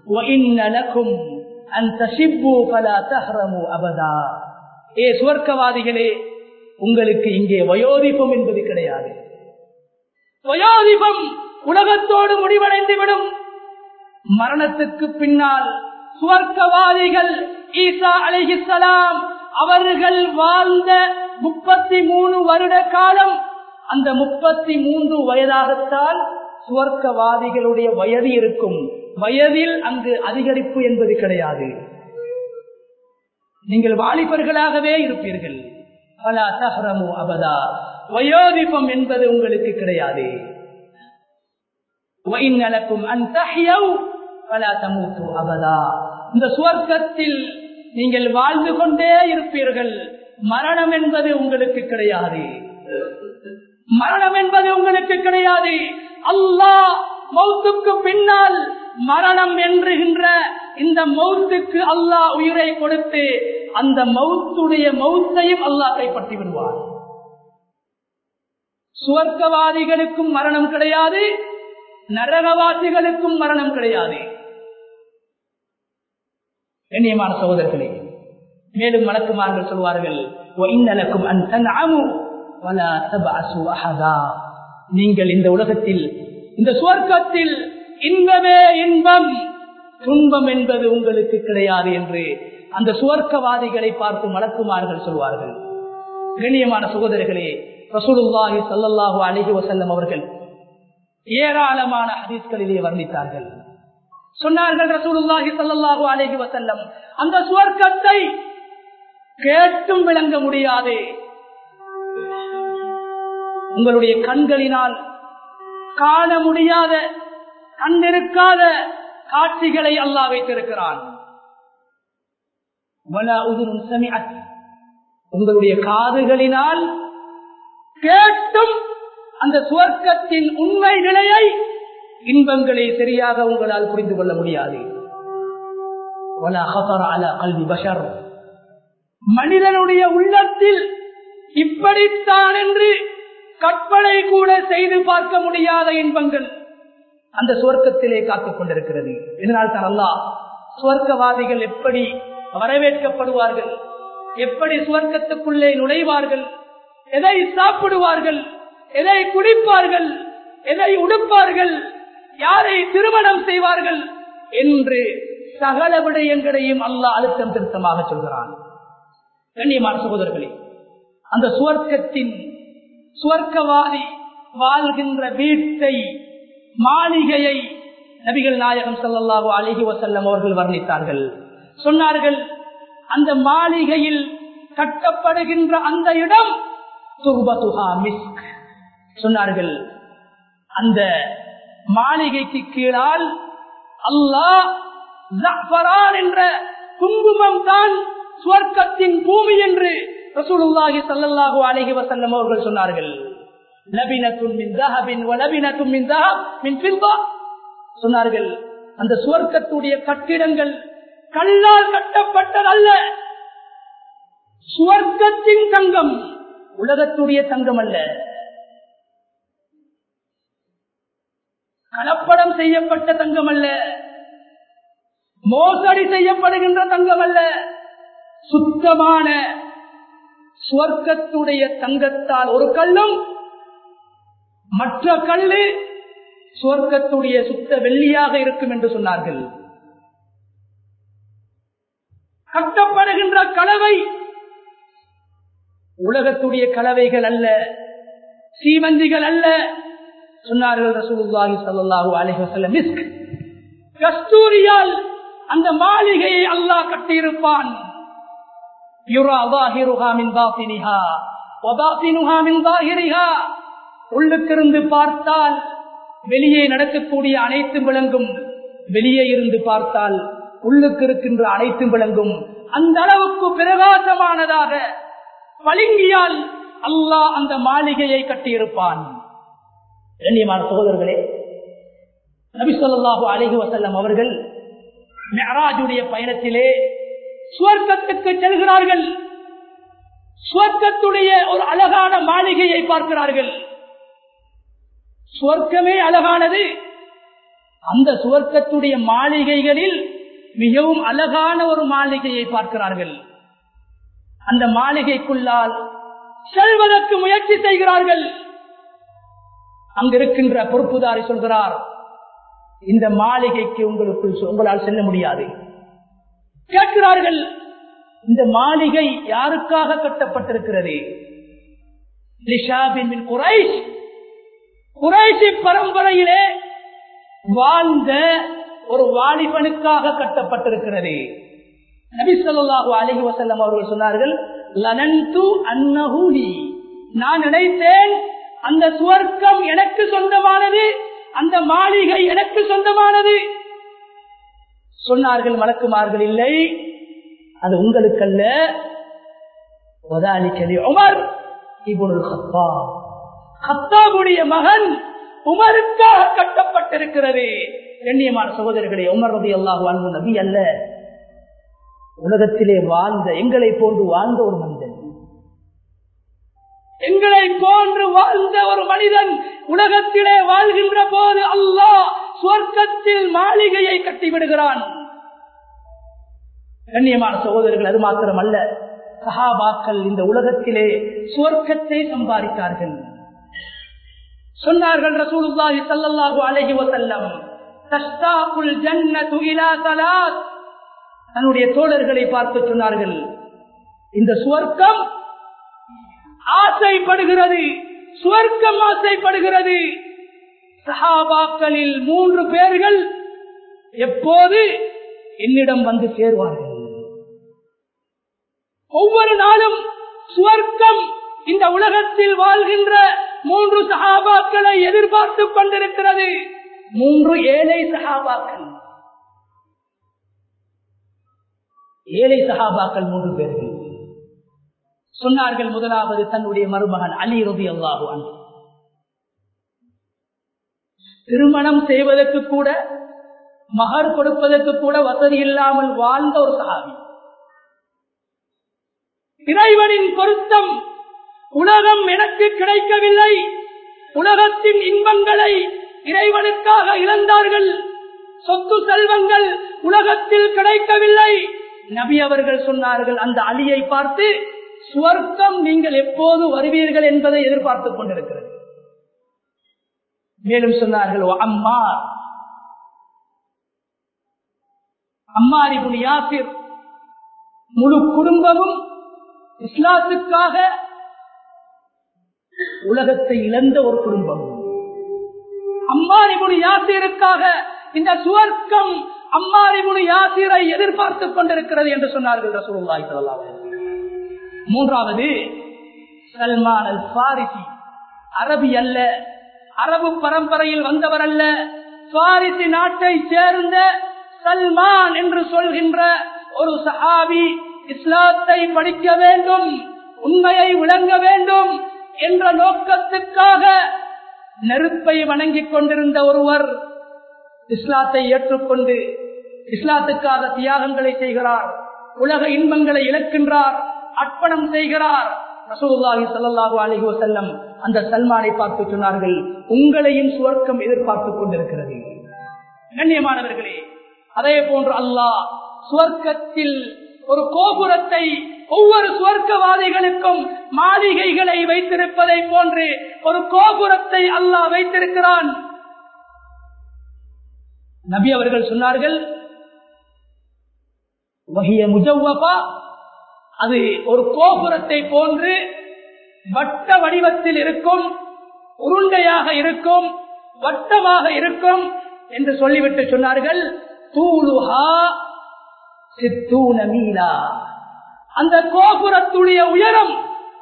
அபதா, ஏ சுவர்க்கவாதிகளே, உங்களுக்கு இங்கே வயோதிபம் என்பது கிடையாது. வயோதிபம் உலகத்தோடு முடிவடைந்துவிடும். மரணத்துக்கு பின்னால் சுவர்க்கவாதிகள் ஈசா அலைஹிஸ்ஸலாம் அவர்கள் வாழ்ந்த முப்பத்தி மூணு வருட காலம், அந்த முப்பத்தி மூன்று வயதாகத்தான் சுவர்க்கவாதிகளுடைய வயது இருக்கும். வயதில் அங்கு அதிகரிப்பு என்பது கிடையாது. நீங்கள் வாலிபர்களாகவே இருப்பீர்கள். பலா தஹ்ரமு அபதா, வயோதிபம் என்பது உங்களுக்கு கிடையாது. வஇன்னலக்கும் அன் தஹ்யௌ பலா தமூது அபதா, இந்த சுவர்க்கத்தில் நீங்கள் வாழ்ந்து கொண்டே இருப்பீர்கள். மரணம் என்பது உங்களுக்கு கிடையாது. மரணம் என்பது உங்களுக்கு கிடையாது. அல்லாஹ் மௌத்துக்கு பின்னால் மரணம் என்கின்ற இந்த மௌத்துக்கு அல்லாஹ் உயிரை கொடுத்து அந்த மௌத்துடைய மௌத்தையும் அல்லாஹ் கைப்பற்றி விடுவார். சுவர்க்கவாதிகளுக்கும் மரணம் கிடையாது, நரகவாசிகளுக்கும் மரணம் கிடையாது. கண்ணியமான சகோதரர்களே, மேலும் மலக்குமார்கள் சொல்வார்கள், நீங்கள் இந்த உலகத்தில் இந்த சுவர்க்கத்தில் இன்பமே இன்பம், துன்பம் என்பது உங்களுக்கு கிடையாது என்று அந்த சுவர்க்கவாதிகளை பார்த்து மலக்குமார்கள் சொல்வார்கள். கண்ணியமான சகோதரர்களே, ரசூலுல்லாஹி ஸல்லல்லாஹு அலைஹி வஸல்லம் அவர்கள் ஏராளமான ஹதீஸ்களிலே வர்ணித்தார்கள். சொன்னார்கள் ரசூலுல்லாஹி ஸல்லல்லாஹு அலைஹி வஸல்லம், அந்த சுவர்க்கத்தை கேட்டும் விளங்க முடியாது, உங்களுடைய கண்களினால் காண முடியாத, கண்டிருக்காத காட்சிகளை அல்லாஹ் வைத்திருக்கிறான். வலா உதுனுன் சமிஅத், உங்களுடைய காதுகளினால் கேட்டும் அந்த சுவர்க்கத்தின் உண்மை நிலையை, இன்பங்களை சரியாக உங்களால் புரிந்து கொள்ள முடியாது. வலா ஹஸர அலா கல்பி பஷர், மனிதனுடைய உள்ளத்தில் இப்படித்தான் என்று கற்பனை கூட செய்து பார்க்க முடியாத இன்பங்கள் அந்த சுவர்க்கத்திலே காத்துக் கொண்டிருக்கிறது. இதனால் தான் அல்லாஹ் சுவர்க்கவாதிகள் எப்படி வரவேற்கப்படுவார்கள், எப்படி சுவர்க்கத்துக்குள்ளே நுழைவார்கள், எதை சாப்பிடுவார்கள், எதை குடிப்பார்கள், எதை உடுப்பார்கள், யாரை திருமணம் செய்வார்கள் என்று சகல விடயங்களையும் அல்லாஹ் அழுத்தம் திருத்தமாக சொல்கிறான். கண்ணியமான சகோதரர்களே, அந்த சுவர்க்கத்தின் சுவர்க்கவாதி வாழ்கின்ற வீட்டை, மாளிகையை நபிகள் நாயகம் ஸல்லல்லாஹு அலைஹி வஸல்லம் அவர்கள் வர்ணித்தார்கள். சொன்னார்கள், அந்த மாளிகையில் கட்டப்படுகின்ற அந்த இடம் துர்பதுஹா மிஸ்க். சொன்னார்கள், அந்த மாளிகைக்கு கீழால் அல்லாஹ் ஜஃபரான் என்ற குங்குமம் தான் சுவர்க்கத்தின் பூமி என்று ரசூலுல்லாஹி ஸல்லல்லாஹு அலைஹி வஸல்லம் அவர்கள் சொன்னார்கள். லபினத்துன் மின் ذهبின் வ லபினத்துன் மின் ذهب மின் ஃபிضா. சொன்னார்கள், அந்த சுவர்க்கத்துடைய கட்டிடங்கள் கல்லால் கட்டப்பட்டதல்ல, சுவர்க்கத்தின் தங்கம், உலகத்துடைய தங்கம் அல்ல, கலப்படம் செய்யப்பட்ட தங்கம் அல்ல, மோசடி செய்யப்படுகின்ற தங்கம் அல்ல, சுத்தமான சுவர்க்கத்துடைய தங்கத்தால் ஒரு கல்லும் மற்ற கல்லு சுவர்க்கத்துடைய சுத்த வெள்ளியாக இருக்கும் என்று சொன்னார்கள். கட்டப்படுகின்ற கலவை உலகத்துடைய கலவைகள் அல்ல, சீமந்திகள் அல்ல. சொன்னார்கள் ரசூலுல்லாஹி ஸல்லல்லாஹு அலைஹி வஸல்லம், மிஸ்க், கஸ்தூரியால் அந்த மாளிகையை அல்லாஹ் கட்டியிருப்பான். யுரா ظاهرها من باطنها وباطنها من ظاهرها. உள்ளுக்கிருந்து பார்த்தால் வெளியே நடக்கக்கூடிய அனைத்தும் விளங்கும், வெளியே இருந்து பார்த்தால் உள்ளுக்கு இருக்கின்ற அனைத்தும் விளங்கும். அந்த அளவுக்கு பிரகாசமானதாக பளிங்கியால் அல்லாஹ் அந்த மாளிகையை கட்டியிருப்பான். கண்ணியமான சகோதரர்களே, நபி ஸல்லல்லாஹு அலைஹி வஸல்லம் அவர்கள் மிஅராஜுடைய பயணத்திலே சுவர்க்கத்துக்கு செல்கிறார்கள். சுவர்க்கத்துடைய ஒரு அழகான மாளிகையை பார்க்கிறார்கள். சுவர்க்கமே அழகானது. அந்த சுவர்க்கத்துடைய மாளிகைகளில் மிகவும் அழகான ஒரு மாளிகையை பார்க்கிறார்கள். அந்த மாளிகைக்குள்ளால் செல்வதற்கு முயற்சி செய்கிறார்கள். அங்கிருக்கின்ற பொறுப்புதாரி சொல்கிறார், இந்த மாளிகைக்கு உங்களுக்கு உங்களால் செல்ல முடியாது. கேட்கிறார்கள், இந்த மாளிகை யாருக்காக கட்டப்பட்டிருக்கிறது? குறைஷ் குறைஷி பரம்பரையிலே வாழ்ந்த ஒரு வாலிபனுக்காக கட்டப்பட்டிருக்கிறது. நபி ஸல்லல்லாஹு அலைஹி வஸல்லம் அவர்கள் சொன்னார்கள், லனன்து அன்னஹு லி, நான் நினைத்தேன் அந்த சுவர்க்கம் எனக்கு சொந்தமானது, அந்த மாளிகை எனக்கு சொந்தமானது. சொன்னார்கள் மலக்குமார்கள், இல்லை, அது உங்களுக்கல்ல, உமர் இப்னுல் கத்தாப், கத்தாபுடைய மகன் உமருக்காக கட்டப்பட்டிருக்கிறது. கண்ணியமான சகோதரர்களே, உமர் ரலியல்லாஹு அன்ஹு நபி அல்ல, உலகத்திலே வாழ்ந்த எங்களை போன்று வாழ்ந்த ஒரு மனிதன், எங்களை போன்று வாழ்ந்த ஒரு மனிதன் உலகத்திலே வாழ்கின்ற போது அல்லாஹ் சுவர்க்கத்தில் மாளிகையை கட்டிவிடுகிறான். கண்ணியமான சகோதரர்கள், அது மாத்திரமல்ல, சஹாபாக்கள் இந்த உலகத்திலே சுவர்க்கத்தை சம்பாதித்தார்கள். சொன்னார்கள் ரசூலுல்லாஹி ஸல்லல்லாஹு அலைஹி வஸல்லம், தஸ்தாகுல் ஜன்னத்து இலா ஸலாத், தன்னுடைய தோழர்களை பார்த்து சொன்னார்கள், இந்த சுவர்க்கம் ஆசைப்படுகிறது, சுவர்க்கம் ஆசைப்படுகிறது. சஹாபாக்களில் மூன்று பேர்கள் எப்போது என்னிடம் வந்து சேருவார்கள்? ஒவ்வொரு நாளும் சுவர்க்கம் இந்த உலகத்தில் வாழ்கின்ற மூன்று சஹாபாக்களை எதிர்பார்த்துக் கொண்டிருக்கிறது. மூன்று ஏழை சஹாபாக்கள், ஏழை சஹாபாக்கள் மூன்று பேர்கள் சொன்னார்கள். முதலாவது தன்னுடைய மருமகன் அலி ரலியல்லாஹு அன்ஹு. திருமணம் செய்வதற்கு கூட, மகர் கொடுப்பதற்கு கூட வசதி இல்லாமல் வாழ்ந்த ஒரு சஹாபி. இறைவனின் பொருத்தம் உலகம் எனக்கு கிடைக்கவில்லை, உலகத்தின் இன்பங்களை இறைவனுக்காக இழந்தார்கள், சொத்து செல்வங்கள் உலகத்தில் கிடைக்கவில்லை. நபி அவர்கள் சொன்னார்கள், அந்த அலியை பார்த்து, சுவர்க்கம் நீங்கள் எப்போது வருவீர்கள் என்பதை எதிர்பார்த்துக் கொண்டிருக்கிறது. மேலும் சொன்னார்கள், அம்மார் அம்மார் இப்னு யாசிர், முழு குடும்பமும் இஸ்லாத்துக்காக உலகத்தை இழந்த ஒரு குடும்பம். அம்மார் இப்னு யாசிருக்காக இந்த சுவர்க்கம் அம்மார் இப்னு யாசிரை எதிர்பார்த்துக் கொண்டிருக்கிறது என்று சொன்னார்கள் ரசூலுல்லாஹி ஸல்லல்லாஹு அலைஹி வஸல்லம். மூன்றாவது சல்மான் அல் ஃபாரிசி, அரபி அல்ல, அரபு பரம்பரையில் வந்தவர் அல்ல, ஃபாரிசி நாட்டை சேர்ந்த சல்மான் என்று சொல்கின்ற ஒரு சஹாபி, இஸ்லாத்தை படிக்க வேண்டும், உண்மையை விளங்க வேண்டும் என்ற நோக்கத்துக்காக நெருப்பை வணங்கிக் கொண்டிருந்த ஒருவர் இஸ்லாத்தை ஏற்றுக்கொண்டு இஸ்லாத்துக்காக தியாகங்களை செய்கிறார், உலக இன்பங்களை இழக்கின்றார், அர்ப்பணம் செய்கிறார். ரசூலுல்லாஹி ஸல்லல்லாஹு அலைஹி வஸல்லம் அந்த சல்மானை பார்த்து சொன்னார்கள், உங்களையும் சுவர்க்கம் எதிர்பார்த்துக் கொண்டிருக்கிறது. கண்ணியமானவர்களே, அதே போன்று அல்லாஹ் சுவர்க்கத்தில் ஒரு கோபுரத்தை ஒவ்வொரு சுவர்க்கவாதிகளுக்கும் மாளிகைகளை வைத்திருப்பதை போன்று ஒரு கோபுரத்தை அல்லாஹ் வைத்திருக்கிறான். நபி அவர்கள் சொன்னார்கள், வஹிய முஜவ்வஃபா, அது ஒரு கோபுரத்தை போன்று வட்ட வடிவத்தில் இருக்கும், உருண்டையாக இருக்கும், வட்டமாக இருக்கும் என்று சொல்லிவிட்டு சொன்னார்கள், தூலுஹா சித்தூன மீலா, அந்த கோபுரத்துடைய உயரம்,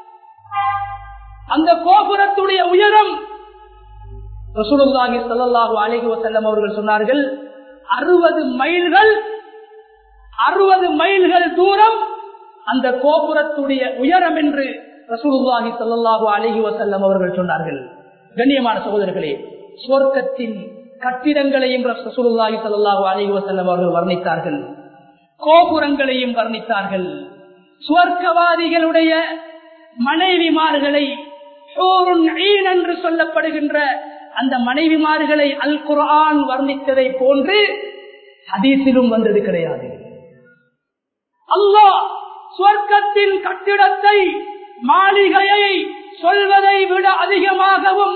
அந்த கோபுரத்துடைய உயரம் ரசூலுல்லாஹி ஸல்லல்லாஹு அலைஹி வஸல்லம் அவர்கள் சொன்னார்கள், அறுபது மைல்கள் அறுபது மைல்கள் தூரம் அந்த கோபுரத்துடைய உயரம் என்று ரசூலுல்லாஹி ஸல்லல்லாஹு அலைஹி வஸல்லம் அவர்கள் சொன்னார்கள். கண்ணியமான சகோதரர்களே, சுவர்க்கத்தின் கட்டிடங்களையும் ரசூலுல்லாஹி ஸல்லல்லாஹு அலைஹி வஸல்லம் அவர்கள் வர்ணித்தார்கள், கோபுரங்களையும் வர்ணித்தார்கள். சுவர்க்கவாதிகளுடைய மனைவிமார்களை ஹூருன் ஈன் என்று சொல்லப்படுகின்ற அந்த மனைவிமார்களை அல் குர்ஆன் வர்ணித்ததை போன்று ஹதீஸிலும் வந்தது கிடையாது. அல்லாஹ் சுவர்க்கத்தின் கட்டிடத்தை, மாளிகையை சொல்வதை விட அதிகமாகவும்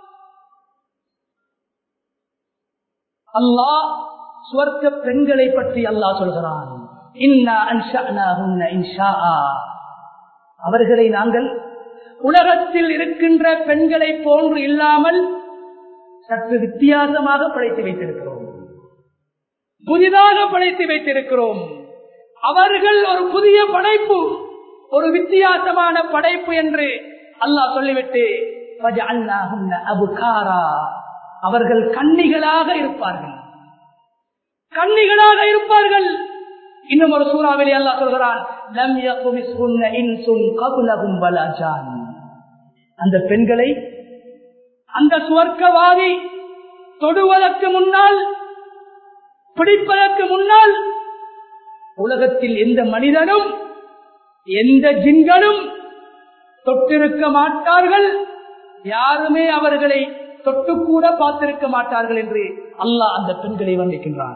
அல்லாஹ் சுவர்க்க பெண்களை பற்றி அல்லாஹ் சொல்கிறான். இன்னா அன்ஷஅனாஹுன்ன இன்ஷாஆ, அவர்களை நாங்கள் உலகத்தில் இருக்கின்ற பெண்களை போன்று இல்லாமல் சற்று வித்தியாசமாக படைத்து வைத்திருக்கிறோம், புதிதாக படைத்து வைத்திருக்கிறோம். அவர்கள் ஒரு புதிய படைப்பு, ஒரு வித்தியாசமான படைப்பு என்று அல்லாஹ் சொல்லிவிட்டு வஜஅல்னாஹுன்ன அப்காரா, அவர்கள் கன்னிகளாக இருப்பார்கள், கன்னிகளாக இருப்பார்கள். இன்னும் ஒரு சூறாவிலே அல்லாஹ் சொல்கிறான், லம் யகுமிஸ்ஹுன்ன இன்சுன் கப்லஹும் வலா ஜான், அந்த பெண்களை அந்த சுவர்க்கவாதி தொடுவதற்கு முன்னால், பிடிப்பதற்கு முன்னால் உலகத்தில் எந்த மனிதனும் எந்த ஜின்களும் தொட்டிருக்க மாட்டார்கள், யாருமே அவர்களை தொட்டுக்கூட பார்த்திருக்க மாட்டார்கள் என்று அல்லாஹ் அந்த பெண்களை வர்ணிக்கின்றான்.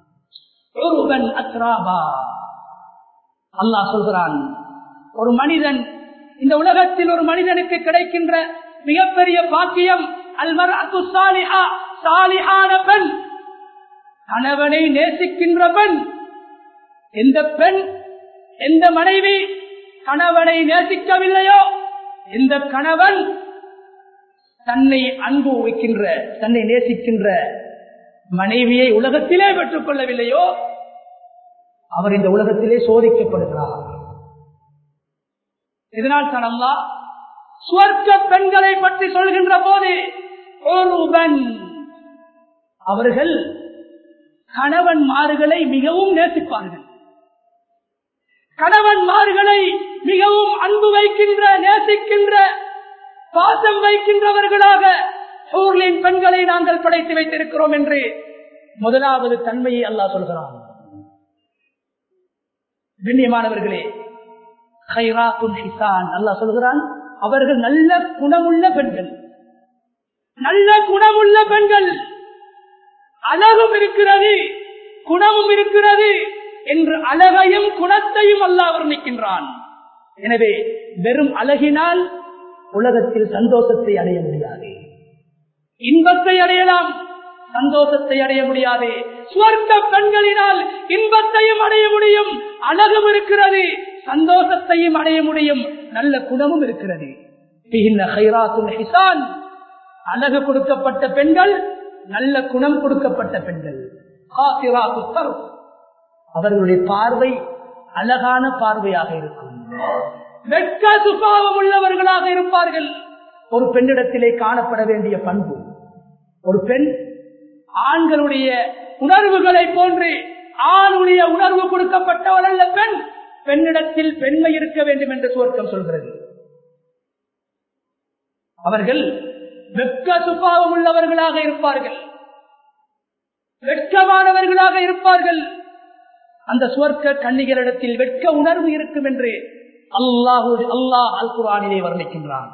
அல்லாஹ் சொல்கிறான், ஒரு மனிதன், இந்த உலகத்தில் ஒரு மனிதனுக்கு கிடைக்கின்ற மிகப்பெரிய பாக்கியம் அல்மர்அத்து ஸாலிஹா, ஸாலிஹான பெண், கணவனை நேசிக்கின்ற பெண். எந்த பெண், எந்த மனைவி கணவனை நேசிக்கவில்லையோ, எந்த கணவன் தன்னை அன்பு வைக்கின்ற, தன்னை நேசிக்கின்ற மனைவியை உலகத்திலே பெற்றுக் கொள்ளவில்லையோ, அவர் இந்த உலகத்திலே சோதிக்கப்படுகிறார். இதனால் தான் அல்லாஹ் சுவர்க்க பெண்களை பற்றி சொல்கின்ற போது ஒருவன், அவர்கள் கணவன்மார்களை மிகவும் நேசிப்பார்கள், கணவன்மார்களை மிகவும் அன்பு வைக்கின்ற, நேசிக்கின்ற, பாசம் வைக்கின்றவர்களாக ஹூர்லின் பெண்களை நாங்கள் படைத்து வைத்திருக்கிறோம் என்று முதலாவது தன்மையை அல்லாஹ் சொல்கிறான். கண்ணியமானவர்களே, கைராத்துன் ஹிசான், அல்லாஹ் சொல்கிறான், அவர்கள் நல்ல குணமுள்ள பெண்கள், நல்ல குணமுள்ள பெண்கள், அழகும் இருக்கிறது, குணமும் இருக்கிறது என்று அழகையும் குணத்தையும் அல்லாஹ் வர்ணிக்கின்றான். எனவே வெறும் அழகினால் உலகத்தில் சந்தோஷத்தை அடைய முடியாது, இன்பத்தை அடையலாம், சந்தோஷத்தை அடைய முடியாது. சுவர்க்க பெண்களினால் இன்பத்தையும் அடைய முடியும், அழகும் இருக்கிறது, சந்தோஷத்தையும் அடைய முடியும், நல்ல குணமும் இருக்கிறது. அழகு கொடுக்கப்பட்ட பெண்கள், நல்ல குணம் கொடுக்கப்பட்ட பெண்கள். அவர்களுடைய பார்வை அழகான பார்வையாக இருக்கும், வெட்க சுபாவம் உள்ளவர்களாக இருப்பார்கள். ஒரு பெண்ணிடத்திலே காணப்பட வேண்டிய பண்பு, ஒரு பெண் ஆண்களுடைய உணர்வுகளை போன்று ஆணுடைய உணர்வு கொடுக்கப்பட்டவள் அல்ல பெண். பெண்ணிடத்தில் பெண்மை இருக்க வேண்டும் என்று சுவர்க்கம் சொல்கிறது. அவர்கள் வெட்க சுபாவம் உள்ளவர்களாக இருப்பார்கள், வெட்கமானவர்களாக இருப்பார்கள். அந்த சுவர்க்க கன்னிகளிடத்தில் வெட்க உணர்வு இருக்கும் என்று அல்லாஹ் அல்லாஹ் அல் குர்ஆனிலே வர்ணிக்கின்றான்.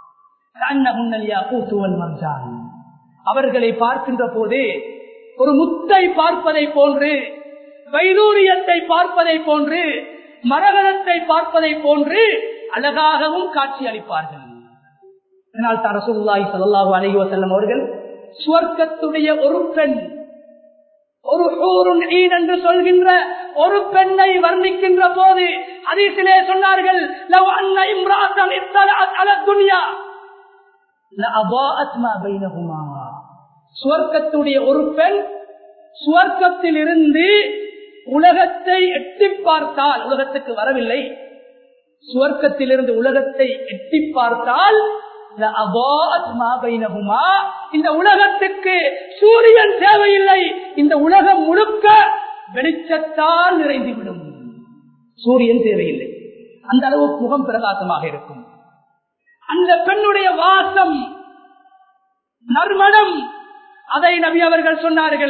அவர்களை பார்க்கின்ற போது ஒரு முத்தை பார்ப்பதை போன்று, வைடூரியத்தை பார்ப்பதை போன்று, மரகதத்தை பார்ப்பதை போன்று அழகாகவும் காட்சி அளிப்பார்கள். இதனால் தான் ரசூலுல்லாஹி ஸல்லல்லாஹு அலைஹி வஸல்லம் அவர்கள் சுவர்க்கத்துடைய ஒரு பெண், ஒரு ஹூருன் ஈன் என்று சொல்கின்ற ஒரு பெண்ணை வர்ணிக்கின்ற போது ஹதீஸிலே சொன்னார்கள், லவ் அன்ன இம்ராஅத்தன் இத்தலஅத் அலா துன்யா லஅபாஅத் மா பைனஹுமா. சுவர்க்கத்துடைய ஒரு பெண் சுவர்க்கத்தில் இருந்து உலகத்தை எட்டி பார்த்தால், உலகத்துக்கு வரவில்லை, சுவர்க்கத்திலிருந்து உலகத்தை எட்டி பார்த்தால் இந்த உலகத்துக்கு சூரியன் தேவையில்லை, இந்த உலகம் முழுக்க வெளிச்சத்தால் நிறைந்துவிடும். சூரியன் தேவையில்லை, அந்த அளவு முகம் பிரகாசமாக இருக்கும். அந்த பெண்ணுடைய வாசம், நறுமணம், அதை நபி அவர்கள் சொன்னார்கள்,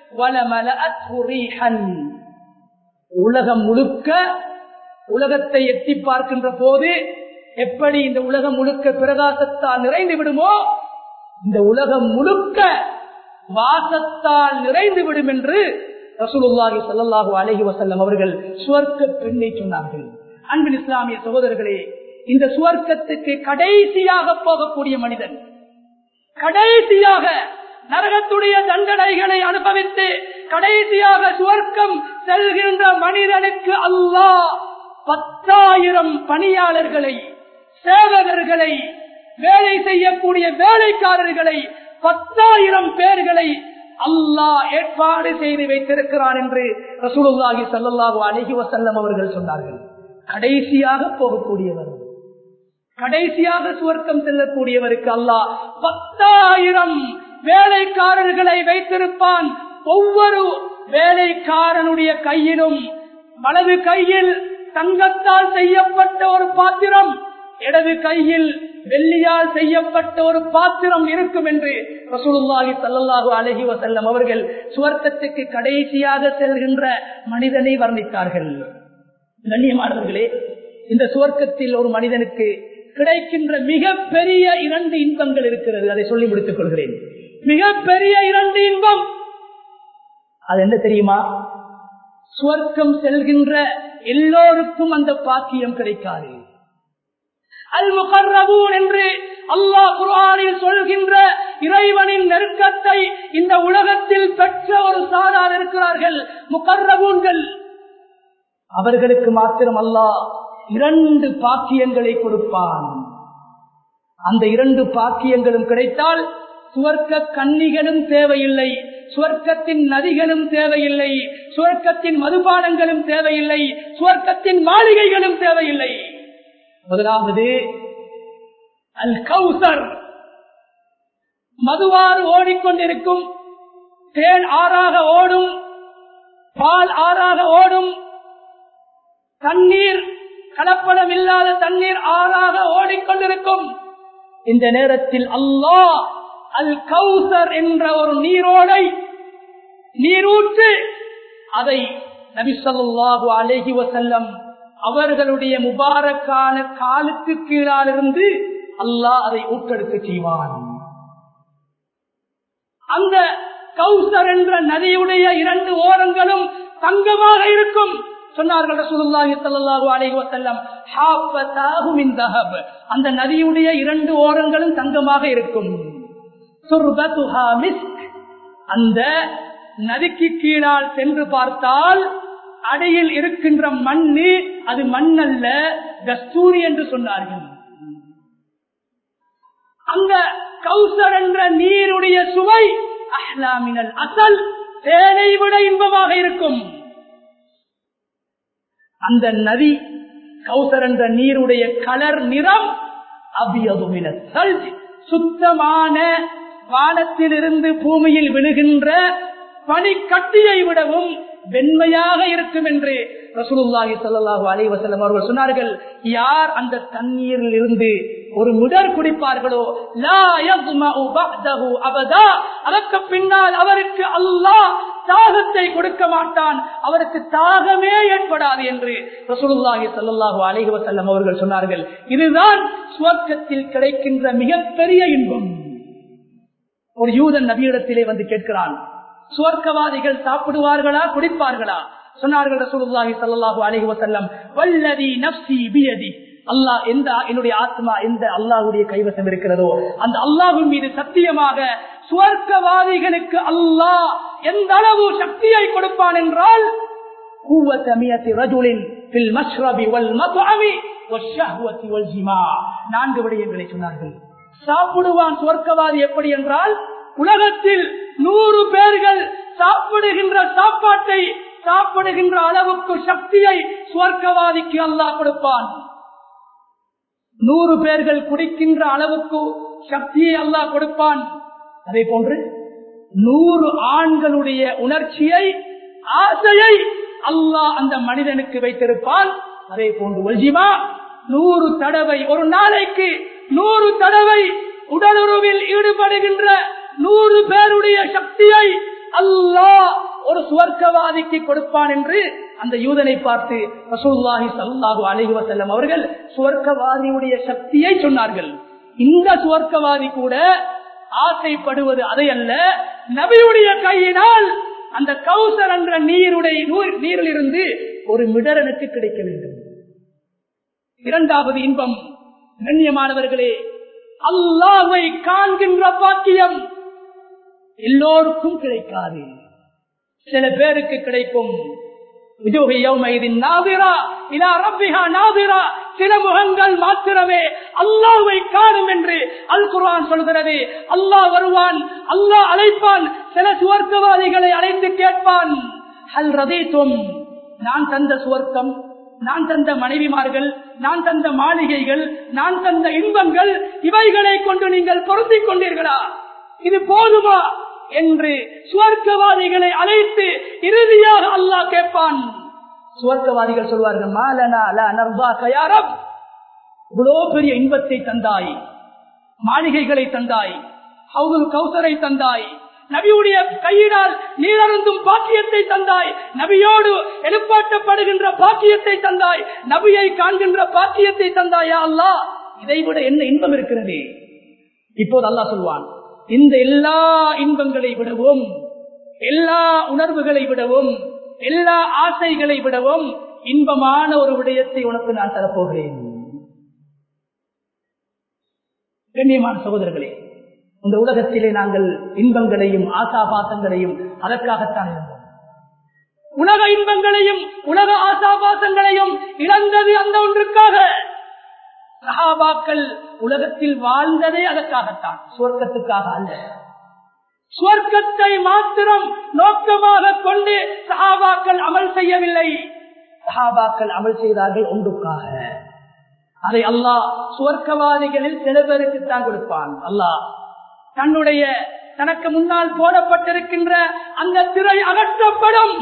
உலகம் முழுக்க, உலகத்தை எட்டி பார்க்கின்ற போது எப்படி இந்த உலகம் முழுக்க பிரகாசத்தால் நிறைந்து விடுமோ, இந்த உலகம் முழுக்க வாசத்தால் நிறைந்து விடும் என்று ரசூலுல்லாஹி ஸல்லல்லாஹு அலைஹி வஸல்லம் அவர்கள் சுவர்க்க பெண்ணை சொன்னார்கள். அன்பின் இஸ்லாமிய சகோதரர்களே, இந்த சுவர்க்கத்துக்கு கடைசியாக போகக்கூடிய மனிதன், கடைசியாக நரகத்துடைய தண்டனைகளை அனுபவித்து கடைசியாக சுவர்க்கம் செல்கின்ற மனிதனுக்கு அல்லாஹ் பத்தாயிரம் பணியாளர்களை, சேவகர்களை, வேலை செய்யக்கூடிய வேலைக்காரர்களை, பத்தாயிரம் பேர்களை அல்லாஹ் ஏற்பாடு செய்து வைத்திருக்கிறான் என்று ரசூலுல்லாஹி ஸல்லல்லாஹு அலைஹி வஸல்லம் அவர்கள் சொன்னார்கள். கடைசியாக போகக்கூடியவர், கடைசியாக சுவர்க்கம் செல்லக்கூடியவருக்கு அல்லாஹ் பத்தாயிரம் வேலைக்காரர்களை வைத்திருப்பான். ஒவ்வொரு வேலைக்காரனுடைய கையிலும் வலது கையில் தங்கத்தால் செய்யப்பட்ட ஒரு பாத்திரம், இடது கையில் வெள்ளியால் செய்யப்பட்ட ஒரு பாத்திரம் இருக்கும் என்று ரசூலுல்லாஹி ஸல்லல்லாஹு அலைஹி வஸல்லம் அவர்கள் சுவர்க்கத்துக்கு கடைசியாக செல்கின்ற மனிதனை வர்ணித்தார்கள். கண்ணியமானவர்களே, இந்த சுவர்க்கத்தில் ஒரு மனிதனுக்கு கிடைக்கின்ற மிக பெரிய இரண்டு இன்பங்கள் இருக்கிறது. அதை சொல்லி முடித்துக் கொள்கிறேன். மிக பெரிய இரண்டு இன்பம், அது என்ன தெரியுமா? சுவர்க்கம் செல்கின்ற எல்லோருக்கும் அந்த பாக்கியம் கிடைக்காது. அல் முகர்ரபூன் என்று அல்லாஹ் குர்ஆனில் சொல்கின்ற இறைவனின் நெருக்கத்தை இந்த உலகத்தில் பெற்ற ஒரு சாரார் இருக்கிறார்கள், முகர்ரபூன்கள். அவர்களுக்கு மாத்திரம் அல்லாஹ் இரண்டு பாக்கியங்களை கொடுப்பான். அந்த இரண்டு பாக்கியங்களும் கிடைத்தால் சுவர்க்க கன்னிகளும் தேவையில்லை, சுவர்க்கத்தின் நதிகளும் தேவையில்லை, சுவர்க்கத்தின் மதுபானங்களும் தேவையில்லை, சுவர்க்கத்தின் மாளிகைகளும் தேவையில்லை. முதலாவது அல் கௌசர், மதுவாறு ஓடிக்கொண்டிருக்கும், தேன் ஆறாக ஓடும், பால் ஆறாக ஓடும், தண்ணீர் கலப்படம் இல்லாத தண்ணீர் ஆறாக ஓடிக்கொண்டிருக்கும். இந்த நேரத்தில் அல்லாஹ் அல் கௌசர் என்ற ஒரு நீரோடை, நீரூற்று, அதை நபி ஸல்லல்லாஹு அலைஹி வஸல்லம் அவர்களுடைய முபாரக்கான காலுக்கு கீழாலிருந்து அல்லாஹ் அதை ஊற்றெடுக்க செய்வான். அந்த கௌசர் என்ற நதியுடைய இரண்டு ஓரங்களும் தங்கமாக இருக்கும். சொன்னார்கள் ரசூலுல்லாஹி ஸல்லல்லாஹு அலைஹி வஸல்லம், ஹாஃபதாஹு மின் தஹப், அந்த நதியுடைய இரண்டு ஓரங்களும் தங்கமாக இருக்கும். சுர்பத்துஹா மிஸ்க், அந்த நதிக்கு கீழால் சென்று பார்த்தால் அடியில் இருக்கின்ற மண்ணு அது மண்ணல்ல, கஸ்தூரி என்று சொன்னார்கள். அந்த கௌசர் என்ற நீருடைய சுவை அஹ்லா மினல் அஸல், தேனை விட இன்பமாக இருக்கும். அந்த நதி கௌசர் என்ற நீருடைய கலர் நிறம் அபியது மினல் சல்ஜ், சுத்தமான வானத்திலிருந்து பூமியில் விழுகின்ற பனிக்கட்டியை விடவும் வெண்மையாக இருக்கும் என்று ரசூலுல்லாஹி ஸல்லல்லாஹு அலைஹி வஸல்லம் அவர்கள் சொன்னார்கள். யார் அந்த தண்ணீரில் இருந்து ஒரு முதல் குடிப்பார்களோ லா யஸ்மஉ பஅதஹு அபதா, அதற்கு பின்னால் அவருக்கு அல்லாஹ் தாகத்தை கொடுக்க மாட்டான், அவருக்கு தாகமே ஏற்படாது என்று ரசூலுல்லாஹி ஸல்லல்லாஹு அலைஹி வஸல்லம் அவர்கள் சொன்னார்கள். இதுதான் சுவர்க்கத்தில் கிடைக்கின்ற மிகப்பெரிய இன்பம். ஒரு யூதன் நபியிடத்திலே வந்து கேட்கிறான், சுவர்க்கவாதிகள் சாப்பிடுவார்களா குடிப்பார்களா? சொன்னார்கள் ரசூலுல்லாஹி ஸல்லல்லாஹு அலைஹி வஸல்லம், வல்லதி நஃப்ஸி பியதி, அல்லாஹ் எந்த என்னுடைய ஆத்மா எந்த அல்லாஹ்வுடைய கைவசம் இருக்கிறதோ அந்த அல்லாஹ்வின் மீது சத்தியமாக சுவர்க்கவாதிகளுக்கு அல்லாஹ் எந்த அளவு சக்தியை கொடுப்பான் என்றால், குவத மியத்தி ரஜுலின் ஃபில் மஷ்ரபி வல் மத்அமி வஷ்ஷஹ்வதி வல் ஜிமா, நான்கு விடயங்களை சொன்னார்கள். சாப்பிடுவான் சுவர்க்கவாதி எப்படி என்றால், உலகத்தில் நூறு பேர்கள் சாப்பிடுகின்ற சாப்பாட்டை சாப்பிடுகின்ற அளவுக்கு சக்தியை சுவர்க்கவாதிக்கு அல்லாஹ் கொடுப்பான். நூறு பேர்கள் குடிக்கின்ற அளவுக்கு சக்தியை அல்லாஹ் கொடுப்பான். அதே போன்று நூறு ஆண்களுடைய உணர்ச்சியை ஆசையை அல்லாஹ் அந்த மனிதனுக்கு வைத்திருப்பான். அதே போன்று வல்ஜிமா நூறு தடவை ஒரு நாளைக்கு நூறு தடவை உடலுறவில் ஈடுபடுகின்ற நூறு பேருடைய சக்தியை அல்லாஹ் ஒரு சுவர்க்கவாதிக்கு கொடுப்பான் என்று அந்த யூதனை பார்த்து ரசூலுல்லாஹி ஸல்லல்லாஹு அலைஹி வஸல்லம் அவர்கள் சுவர்க்கவாதியுடைய சக்தியை சொன்னார்கள். இந்த சுவர்க்கவாதி கூட ஆசைப்படுவது அதை அல்ல, நபியுடைய கையினால் அந்த கௌசர் என்ற நீருடைய நீரில் இருந்து ஒரு மிடரனுக்கு கிடைக்க வேண்டும். இரண்டாவது இன்பம் கண்ணியமானவர்களே, அல்லாஹ்வை காண்கின்ற பாக்கியம் எல்லோருக்கும் கிடைக்காது. சில பேருக்கு கிடைக்கும். சில முகங்கள் மாத்திரமே அல்லாஹ்வை காணும் என்று அல் குர்ஆன் சொல்கிறது. அல்லாஹ் வருவான், அல்லாஹ் அழைப்பான். சில சுவர்க்கவாதிகளை அழைத்து கேட்பான், ஹல் ரதீதும், நான் தந்த சுவர்க்கம், நான் தந்த மனைவிமார்கள், நான் தந்த மாளிகைகள், நான் தந்த இன்பங்கள், இவைகளை கொண்டு நீங்கள் பொருந்திக் கொண்டீர்களா? இது போதுமா என்று சுவர்க்கவாதிகளை அழைத்து இறுதியாக அல்லாஹ் கேட்பான். சுவர்க்கவாதிகள் சொல்வார்கள், மாலனா லா நர்தாக யா ரப், இவ்வளோ பெரிய இன்பத்தை தந்தாய், மாளிகைகளை தந்தாய், ஹவுதுல் கௌசரை தந்தாய், நபியுடைய கையினால் நீரருந்தும் பாக்கியத்தை தந்தாய், நபியோடு எழுப்பாட்டப்படுகின்ற பாக்கியத்தை தந்தாய், நபியை காண்கின்ற பாக்கியத்தை தந்தாயா அல்லாஹ், இதைவிட என்ன இன்பம் இருக்கிறது? இப்போது அல்லாஹ் சொல்வான், இந்த எல்லா இன்பங்களை விடவும், எல்லா உணர்வுகளை விடவும், எல்லா ஆசைகளை விடவும் இன்பமான ஒரு விடயத்தை உனக்கு நான் தரப்போகிறேன். கண்ணியமான சகோதரர்களே, இந்த உலகத்திலே நாங்கள் இன்பங்களையும் ஆசாபாசங்களையும் அதற்காகத்தான் இருந்தோம். உலக இன்பங்களையும் உலக ஆசாபாசங்களையும் இழந்தது அந்த ஒன்றுக்காக. சஹாபாக்கள் உலகத்தில் வாழ்ந்ததே அதற்காகத்தான், சுவர்க்கத்துக்காக அல்ல. சுவர்க்கத்தை மாத்திரம் நோக்கமாக கொண்டு சஹாபாக்கள் அமல் செய்யவில்லை. சஹாபாக்கள் அமல் செய்தார்கள் ஒன்றுக்காக. அதை அல்லாஹ் சுவர்க்கவாதிகளில் சில பேருக்கு தான் கொடுப்பான். அல்லாஹ் தன்னுடைய தனக்கு முன்னால் போடப்பட்டிருக்கின்ற அந்த திரை அகற்றப்படும்.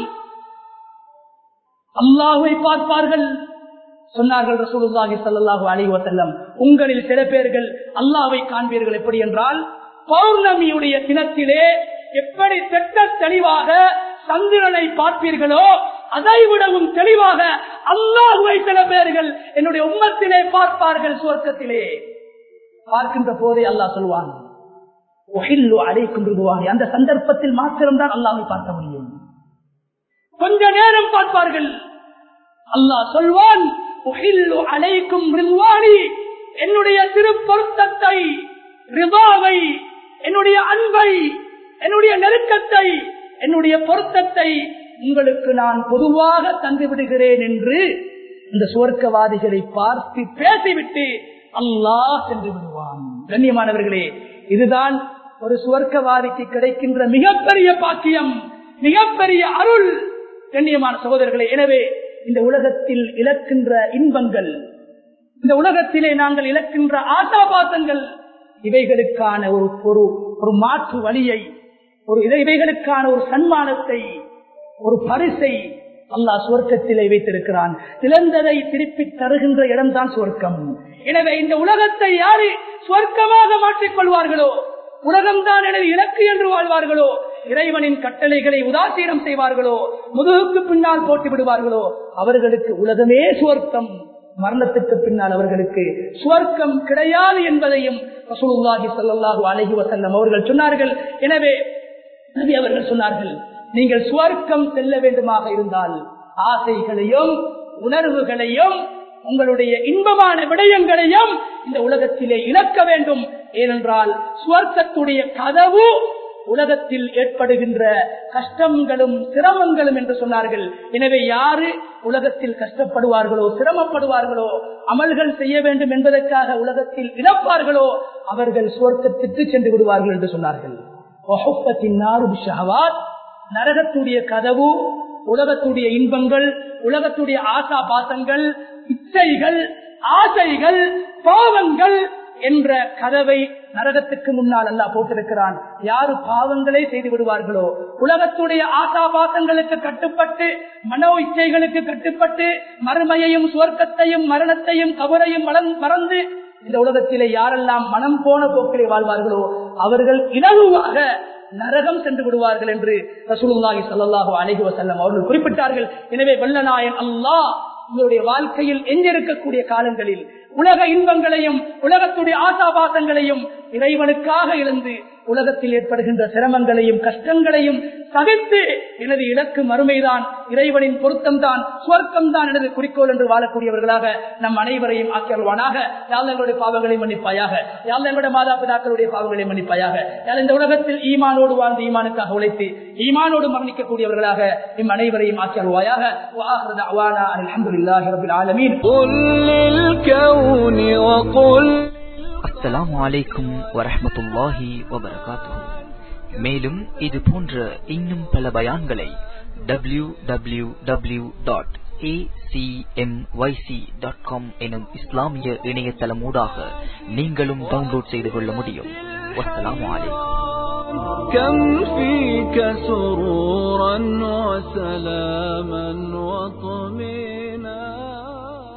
அல்லாஹ்வை பார்ப்பார்கள். சொன்னார்கள் ரசூலுல்லாஹி ஸல்லல்லாஹு அலைஹி வஸல்லம், உங்களில் சில பேர்கள் அல்லாஹ்வை காண்பீர்கள். எப்படி என்றால், பௌர்ணமியுடைய தினத்திலே எப்படி திட்ட தெளிவாக சந்திரனை பார்ப்பீர்களோ அதை விடவும் தெளிவாக அல்லாஹ்வை சில பேர்கள் என்னுடைய உம்மத்திலே பார்ப்பார்கள். சுவர்க்கத்திலே பார்க்கின்ற போதே அல்லாஹ் சொல்வான், அந்த சந்தர்ப்பத்தில் மாத்திரம்தான் அல்லாஹ்வை பார்க்க முடியும். கொஞ்ச நேரம் பார்ப்பார்கள். அல்லாஹ் சொல்வான், என்னுடைய திருப்பொருத்தத்தை, ரிதாவை, என்னுடைய அன்பை, என்னுடைய நெருக்கத்தை, என்னுடைய பொருத்தத்தை உங்களுக்கு நான் பொதுவாக தந்து விடுகிறேன் என்று இந்த சுவர்க்கவாதிகளை பார்த்து பேசிவிட்டு அல்லாஹ் சென்று விடுவான். கண்ணியமானவர்களே, இதுதான் ஒரு சுவர்க்கவாதிக்கு கிடைக்கின்ற மிகப்பெரிய பாக்கியம், மிகப்பெரிய அருள். கண்ணியமான சகோதரர்களே, எனவே இந்த உலகத்தில் இழக்கின்ற இன்பங்கள், இந்த உலகத்திலே நாங்கள் இழக்கின்ற ஆசாபாசங்கள், இவைகளுக்கான ஒரு ஒரு மாற்று வழியை, ஒரு இவைகளுக்கான ஒரு சன்மானத்தை, ஒரு பரிசை அல்லாஹ் சுவர்க்கத்திலே வைத்திருக்கிறான். இழந்ததை திருப்பி தருகின்ற இடம்தான் சுவர்க்கம். எனவே இந்த உலகத்தை யாரு சுவர்க்கமாக மாற்றிக் கொள்வார்களோ, உலகம்தான் எனது இலக்கு என்று வாழ்வார்களோ, இறைவனின் கட்டளைகளை உதாசீனம் செய்வார்களோ, முதுகுக்கு பின்னால் போட்டு விடுவார்களோ, அவர்களுக்கு உலகமே சுவர்க்கம். மரணத்துக்கு பின்னால் அவர்களுக்கு சுவர்க்கம் கிடையாது என்பதையும் ரசூலுல்லாஹி ஸல்லல்லாஹு அலைஹி வஸல்லம் அவர்கள் சொன்னார்கள். எனவே நபி அவர்கள் சொன்னார்கள், நீங்கள் சுவர்க்கம் செல்ல வேண்டுமாக இருந்தால் ஆசைகளையும் உணர்வுகளையும் உங்களுடைய இன்பமான விடயங்களையும் இந்த உலகத்திலே இழக்க வேண்டும். ஏனென்றால் சுவர்க்கத்துடைய கதவு உலகத்தில் ஏற்படுகின்ற கஷ்டங்களும் சிரமங்களும் என்று சொன்னார்கள். எனவே யாரு உலகத்தில் கஷ்டப்படுவார்களோ, சிரமப்படுவார்களோ, அமல்கள் செய்ய வேண்டும் என்பதற்காக உலகத்தில் இழப்பார்களோ, அவர்கள் சுவர்க்கத்திற்கு சென்று விடுவார்கள் என்று சொன்னார்கள். நரகத்துடைய கதவு உலகத்துடைய இன்பங்கள், உலகத்துடைய ஆசா பாசங்கள், இச்சைகள், ஆசைகள், பாவங்கள், என்ற கதவை நரகத்துக்கு முன்னால் அல்லாஹ் போட்டிருக்கிறான். யாரு பாவங்களே செய்து விடுவார்களோ, உலகத்துடைய ஆசாபாசங்களுக்கு கட்டுப்பட்டு, மனோ இச்சைகளுக்கு கட்டுப்பட்டு, மறுமையையும் சுவர்க்கத்தையும் மரணத்தையும் கபரையும் மறந்து இந்த உலகத்திலே யாரெல்லாம் மனம் போன போக்கிலே வாழ்வார்களோ அவர்கள் இலகுவாக நரகம் சென்று விடுவார்கள் என்று ரசூலுல்லாஹி ஸல்லல்லாஹு அலைஹி வஸல்லம் அவர்கள் குறிப்பிட்டார்கள். எனவே வல்லநாயன் அல்லாஹ் உங்களுடைய வாழ்க்கையில் எஞ்சிருக்கக்கூடிய காலங்களில் உலக இன்பங்களையும் உலகத்துடைய ஆசாபாசங்களையும் இறைவனுக்காக இழந்து உலகத்தில் ஏற்படுகின்ற சிரமங்களையும் கஷ்டங்களையும் சகித்து எனது இலக்கு மறுமைதான், இறைவனின் பொருத்தம் தான், சுவர்க்கம் தான் எனது குறிக்கோள் என்று வாழக்கூடியவர்களாக நம் அனைவரையும் ஆக்கியல்வானாக. யாழ் எங்களுடைய பாவங்களை மன்னிப்பாயாக, யாழ் எங்களுடைய மாதா பிதாக்களுடைய பாவங்களை மன்னிப்பாயாக. யாழ் இந்த உலகத்தில் ஈமானோடு வாழ்ந்து ஈமானுக்காக உழைத்து ஈமானோடு மரணிக்கக்கூடியவர்களாக நம் அனைவரையும் ஆக்கியல்வாயாக. அல்ஹம்துலில்லாஹி ரப்பில் ஆலமீன். அஸ்ஸலாமு அலைக்கும் வரஹ்மத்துல்லாஹி வபரகாத்துஹு. மேலும் இது போன்ற இன்னும் பல பயான்களை W W W dot A C M Y C dot com எனும் இஸ்லாமிய இணையதளம் ஊடாக நீங்களும் டவுன்லோட் செய்து கொள்ள முடியும். வஸ்ஸலாமு அலைக்கும். كم فيك سرورا وسلاما وطمئنا